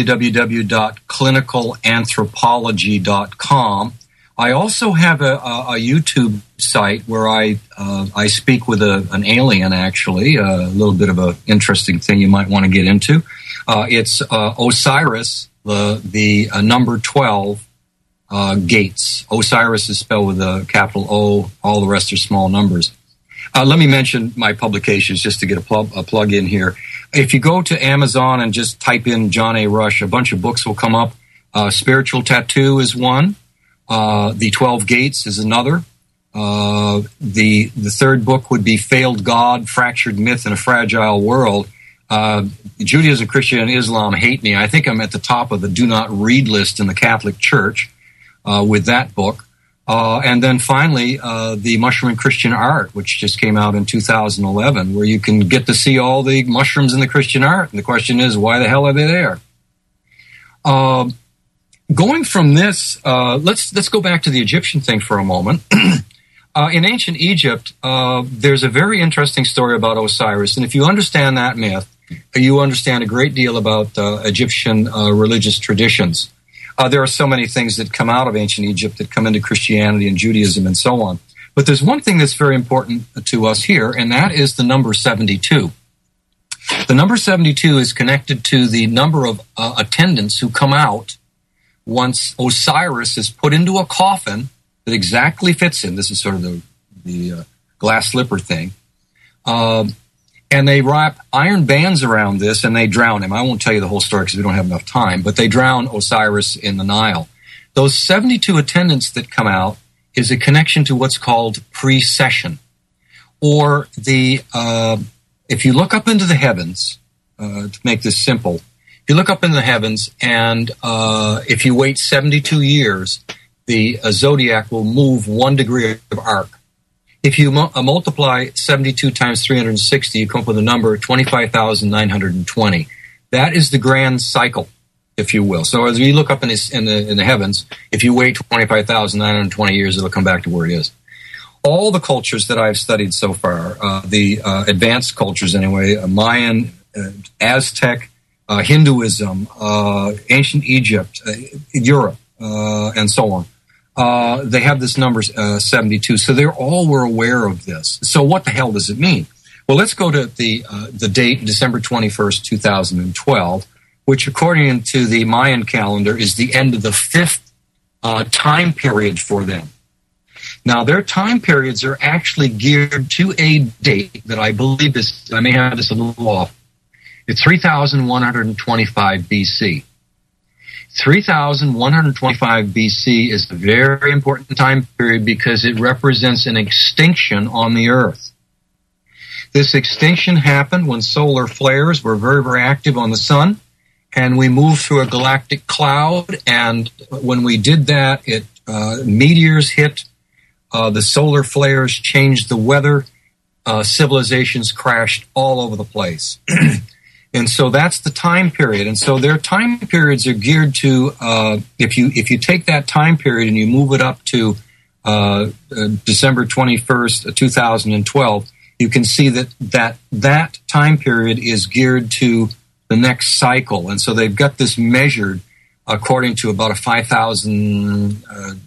www.clinicalanthropology.com. I also have a YouTube site where I speak with an alien, actually, a little bit of an interesting thing you might want to get into. It's Osiris, the number 12 gates. Osiris is spelled with a capital O, all the rest are small numbers. Let me mention my publications just to get a plug in here. If you go to Amazon and just type in John A. Rush, a bunch of books will come up. Spiritual Tattoo is one. The 12 Gates is another. The third book would be Failed God, Fractured Myth in a Fragile World. Judaism, Christianity, and Islam hate me. I think I'm at the top of the do not read list in the Catholic Church with that book. And then finally, the Mushroom and Christian Art, which just came out in 2011, where you can get to see all the mushrooms in the Christian art. And the question is, why the hell are they there? Going from this, let's go back to the Egyptian thing for a moment. In ancient Egypt, there's a very interesting story about Osiris. And if you understand that myth, you understand a great deal about Egyptian religious traditions. There are so many things that come out of ancient Egypt that come into Christianity and Judaism and so on. But there's one thing that's very important to us here, and that is the number 72. The number 72 is connected to the number of attendants who come out once Osiris is put into a coffin that exactly fits him. This is sort of the glass slipper thing. And they wrap iron bands around this and they drown him. I won't tell you the whole story because we don't have enough time, but they drown Osiris in the Nile. Those 72 attendants that come out is a connection to what's called precession. Or if you look up into the heavens, to make this simple, if you look up into the heavens and if you wait 72 years, the zodiac will move 1 degree of arc. If you multiply 72 times 360, you come up with a number 25,920. That is the grand cycle, if you will. So as we look up in the heavens, if you wait 25,920 years, it'll come back to where it is. All the cultures that I've studied so far, the advanced cultures anyway, Mayan, Aztec, Hinduism, ancient Egypt, Europe, and so on. They have this number 72, so they all were aware of this. So what the hell does it mean? Well, let's go to the date, December 21st, 2012, which according to the Mayan calendar is the end of the 5th time period for them. Now, their time periods are actually geared to a date that I believe is, I may have this a little off, it's 3125 BC. 3125 BC is a very important time period because it represents an extinction on the Earth. This extinction happened when solar flares were very, very active on the sun, and we moved through a galactic cloud, and when we did that, meteors hit, the solar flares changed the weather, civilizations crashed all over the place. And so that's the time period. And so their time periods are geared to, if you take that time period and you move it up to December 21st, 2012, you can see that time period is geared to the next cycle. And so they've got this measured according to about a 5,000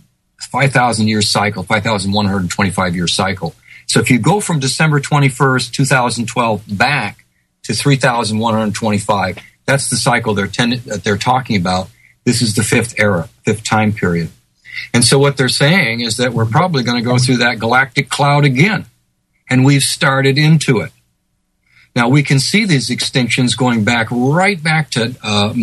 year cycle, 5,125 year cycle. So if you go from December 21st, 2012 back to 3,125. That's the cycle they're talking about. This is the 5th era, 5th time period. And so what they're saying is that we're probably going to go through that galactic cloud again. And we've started into it. Now, we can see these extinctions going back right back to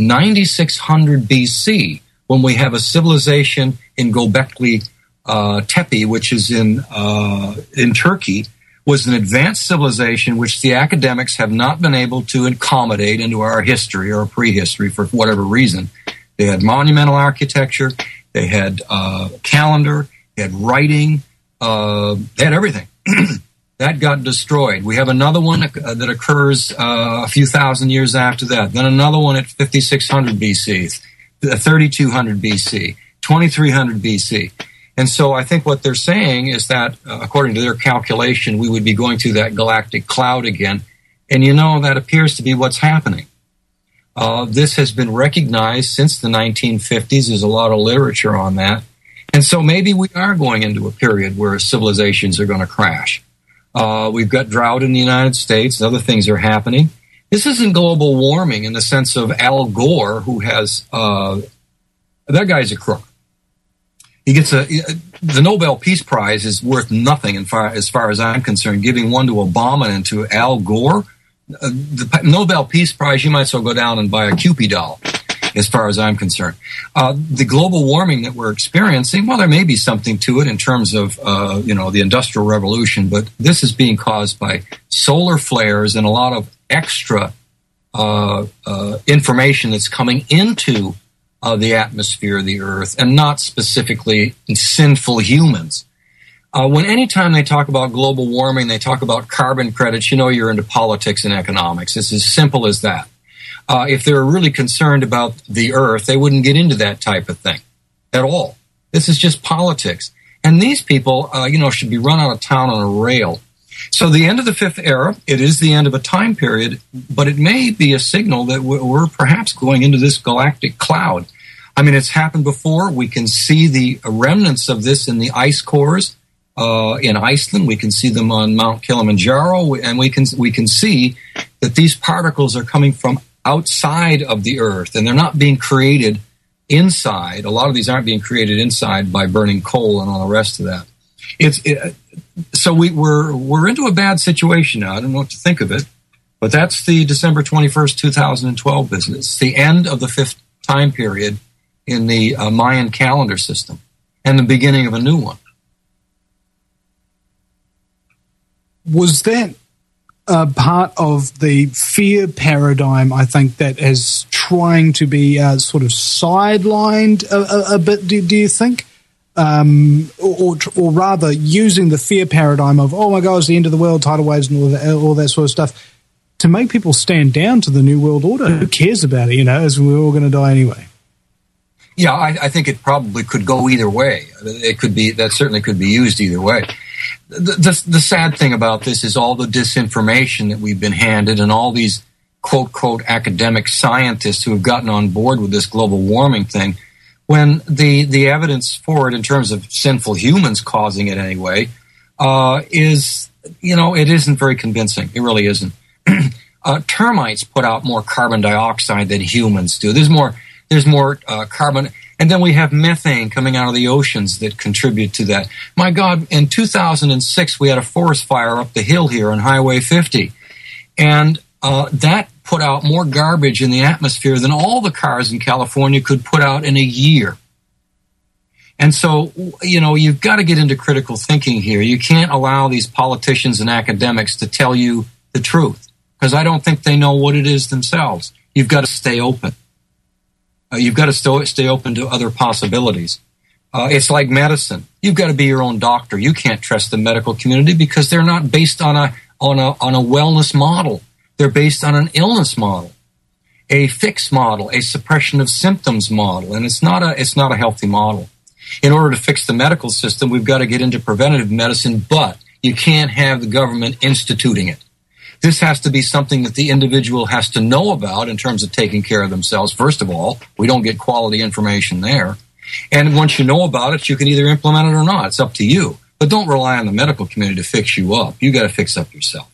9600 BC, when we have a civilization in Göbekli Tepe, which is in Turkey, was an advanced civilization which the academics have not been able to accommodate into our history or prehistory for whatever reason. They had monumental architecture, they had calendar, they had writing, they had everything. That got destroyed. We have another one that occurs a few thousand years after that. Then another one at 5600 BC, 3200 BC, 2300 BC. And so I think what they're saying is that, according to their calculation, we would be going through that galactic cloud again. And that appears to be what's happening. This has been recognized since the 1950s. There's a lot of literature on that. And so maybe we are going into a period where civilizations are going to crash. We've got drought in the United States. Other things are happening. This isn't global warming in the sense of Al Gore, who has that guy's a crook. He gets the Nobel Peace Prize is worth nothing as far as I'm concerned. Giving one to Obama and to Al Gore, the Nobel Peace Prize, you might as well go down and buy a Cupid doll, as far as I'm concerned. The global warming that we're experiencing, well, there may be something to it in terms of the Industrial Revolution, but this is being caused by solar flares and a lot of extra information that's coming into the atmosphere of the Earth, and not specifically sinful humans. Anytime they talk about global warming, they talk about carbon credits, you're into politics and economics. It's as simple as that. If they're really concerned about the Earth, they wouldn't get into that type of thing at all. This is just politics. And these people, should be run out of town on a rail. So the end of the fifth era, it is the end of a time period, but it may be a signal that we're perhaps going into this galactic cloud. I mean, it's happened before. We can see the remnants of this in the ice cores in Iceland. We can see them on Mount Kilimanjaro, and we can see that these particles are coming from outside of the Earth, and they're not being created inside. A lot of these aren't being created inside by burning coal and all the rest of that. So we're into a bad situation now. I don't know what to think of it, but that's the December 21st, 2012 business. It's the end of the fifth time period in the Mayan calendar system and the beginning of a new one. Was that part of the fear paradigm, I think, that is trying to be sort of sidelined a bit, do you think? Or rather using the fear paradigm of, oh my God, it's the end of the world, tidal waves and all that sort of stuff, to make people stand down to the New World Order. Who cares about it, as we're all going to die anyway? Yeah, I think it probably could go either way. That certainly could be used either way. The sad thing about this is all the disinformation that we've been handed and all these quote academic scientists who have gotten on board with this global warming thing, when the evidence for it in terms of sinful humans causing it anyway is, it isn't very convincing. It really isn't. Termites put out more carbon dioxide than humans do. There's more carbon. And then we have methane coming out of the oceans that contribute to that. My God, in 2006, we had a forest fire up the hill here on Highway 50. And that put out more garbage in the atmosphere than all the cars in California could put out in a year. And so, you've got to get into critical thinking here. You can't allow these politicians and academics to tell you the truth, because I don't think they know what it is themselves. You've got to stay open. You've got to stay open to other possibilities. It's like medicine. You've got to be your own doctor. You can't trust the medical community because they're not based on a wellness model. They're based on an illness model, a fix model, a suppression of symptoms model, and it's not a healthy model. In order to fix the medical system, we've got to get into preventative medicine, but you can't have the government instituting it. This has to be something that the individual has to know about in terms of taking care of themselves. First of all, we don't get quality information there. And once you know about it, you can either implement it or not. It's up to you. But don't rely on the medical community to fix you up. You got to fix up yourself.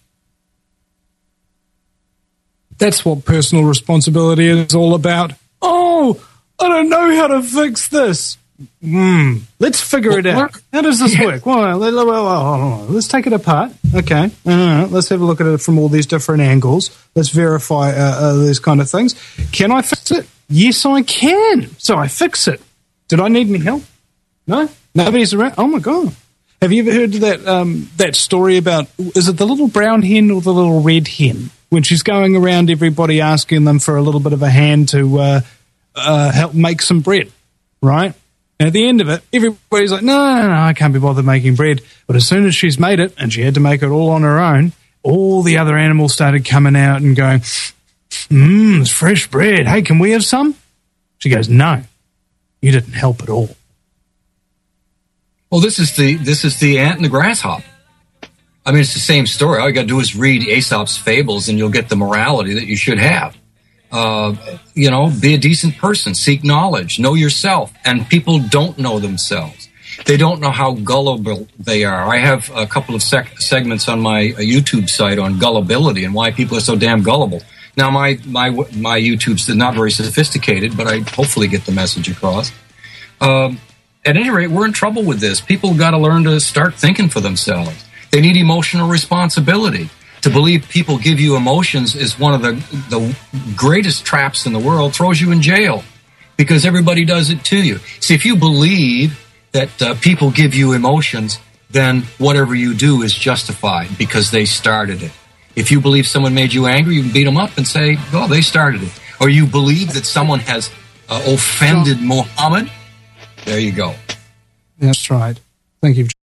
That's what personal responsibility is all about. Oh, I don't know how to fix this. Let's figure it out. How does this work? Well, let's take it apart. Okay. Let's have a look at it from all these different angles. Let's verify these kind of things. Can I fix it? Yes, I can. So I fix it. Did I need any help? No? Nobody's around? Oh, my God. Have you ever heard that story about, is it the little brown hen or the little red hen? When she's going around everybody asking them for a little bit of a hand to help make some bread, right? And at the end of it, everybody's like, no, I can't be bothered making bread. But as soon as she's made it, and she had to make it all on her own, all the other animals started coming out and going, it's fresh bread. Hey, can we have some? She goes, no, you didn't help at all. Well, this is the ant and the grasshopper. I mean, it's the same story. All you got to do is read Aesop's fables and you'll get the morality that you should have. Be a decent person, seek knowledge, know yourself. And people don't know themselves. They don't know how gullible they are. I have a couple of segments on my YouTube site on gullibility and why people are so damn gullible. Now, my YouTube's not very sophisticated, but I hopefully get the message across. At any rate, we're in trouble with this. People got to learn to start thinking for themselves. They need emotional responsibility. To believe people give you emotions is one of the greatest traps in the world, throws you in jail because everybody does it to you. See, if you believe that people give you emotions, then whatever you do is justified because they started it. If you believe someone made you angry, you can beat them up and say, oh, they started it. Or you believe that someone has offended Muhammad. There you go. That's right. Thank you.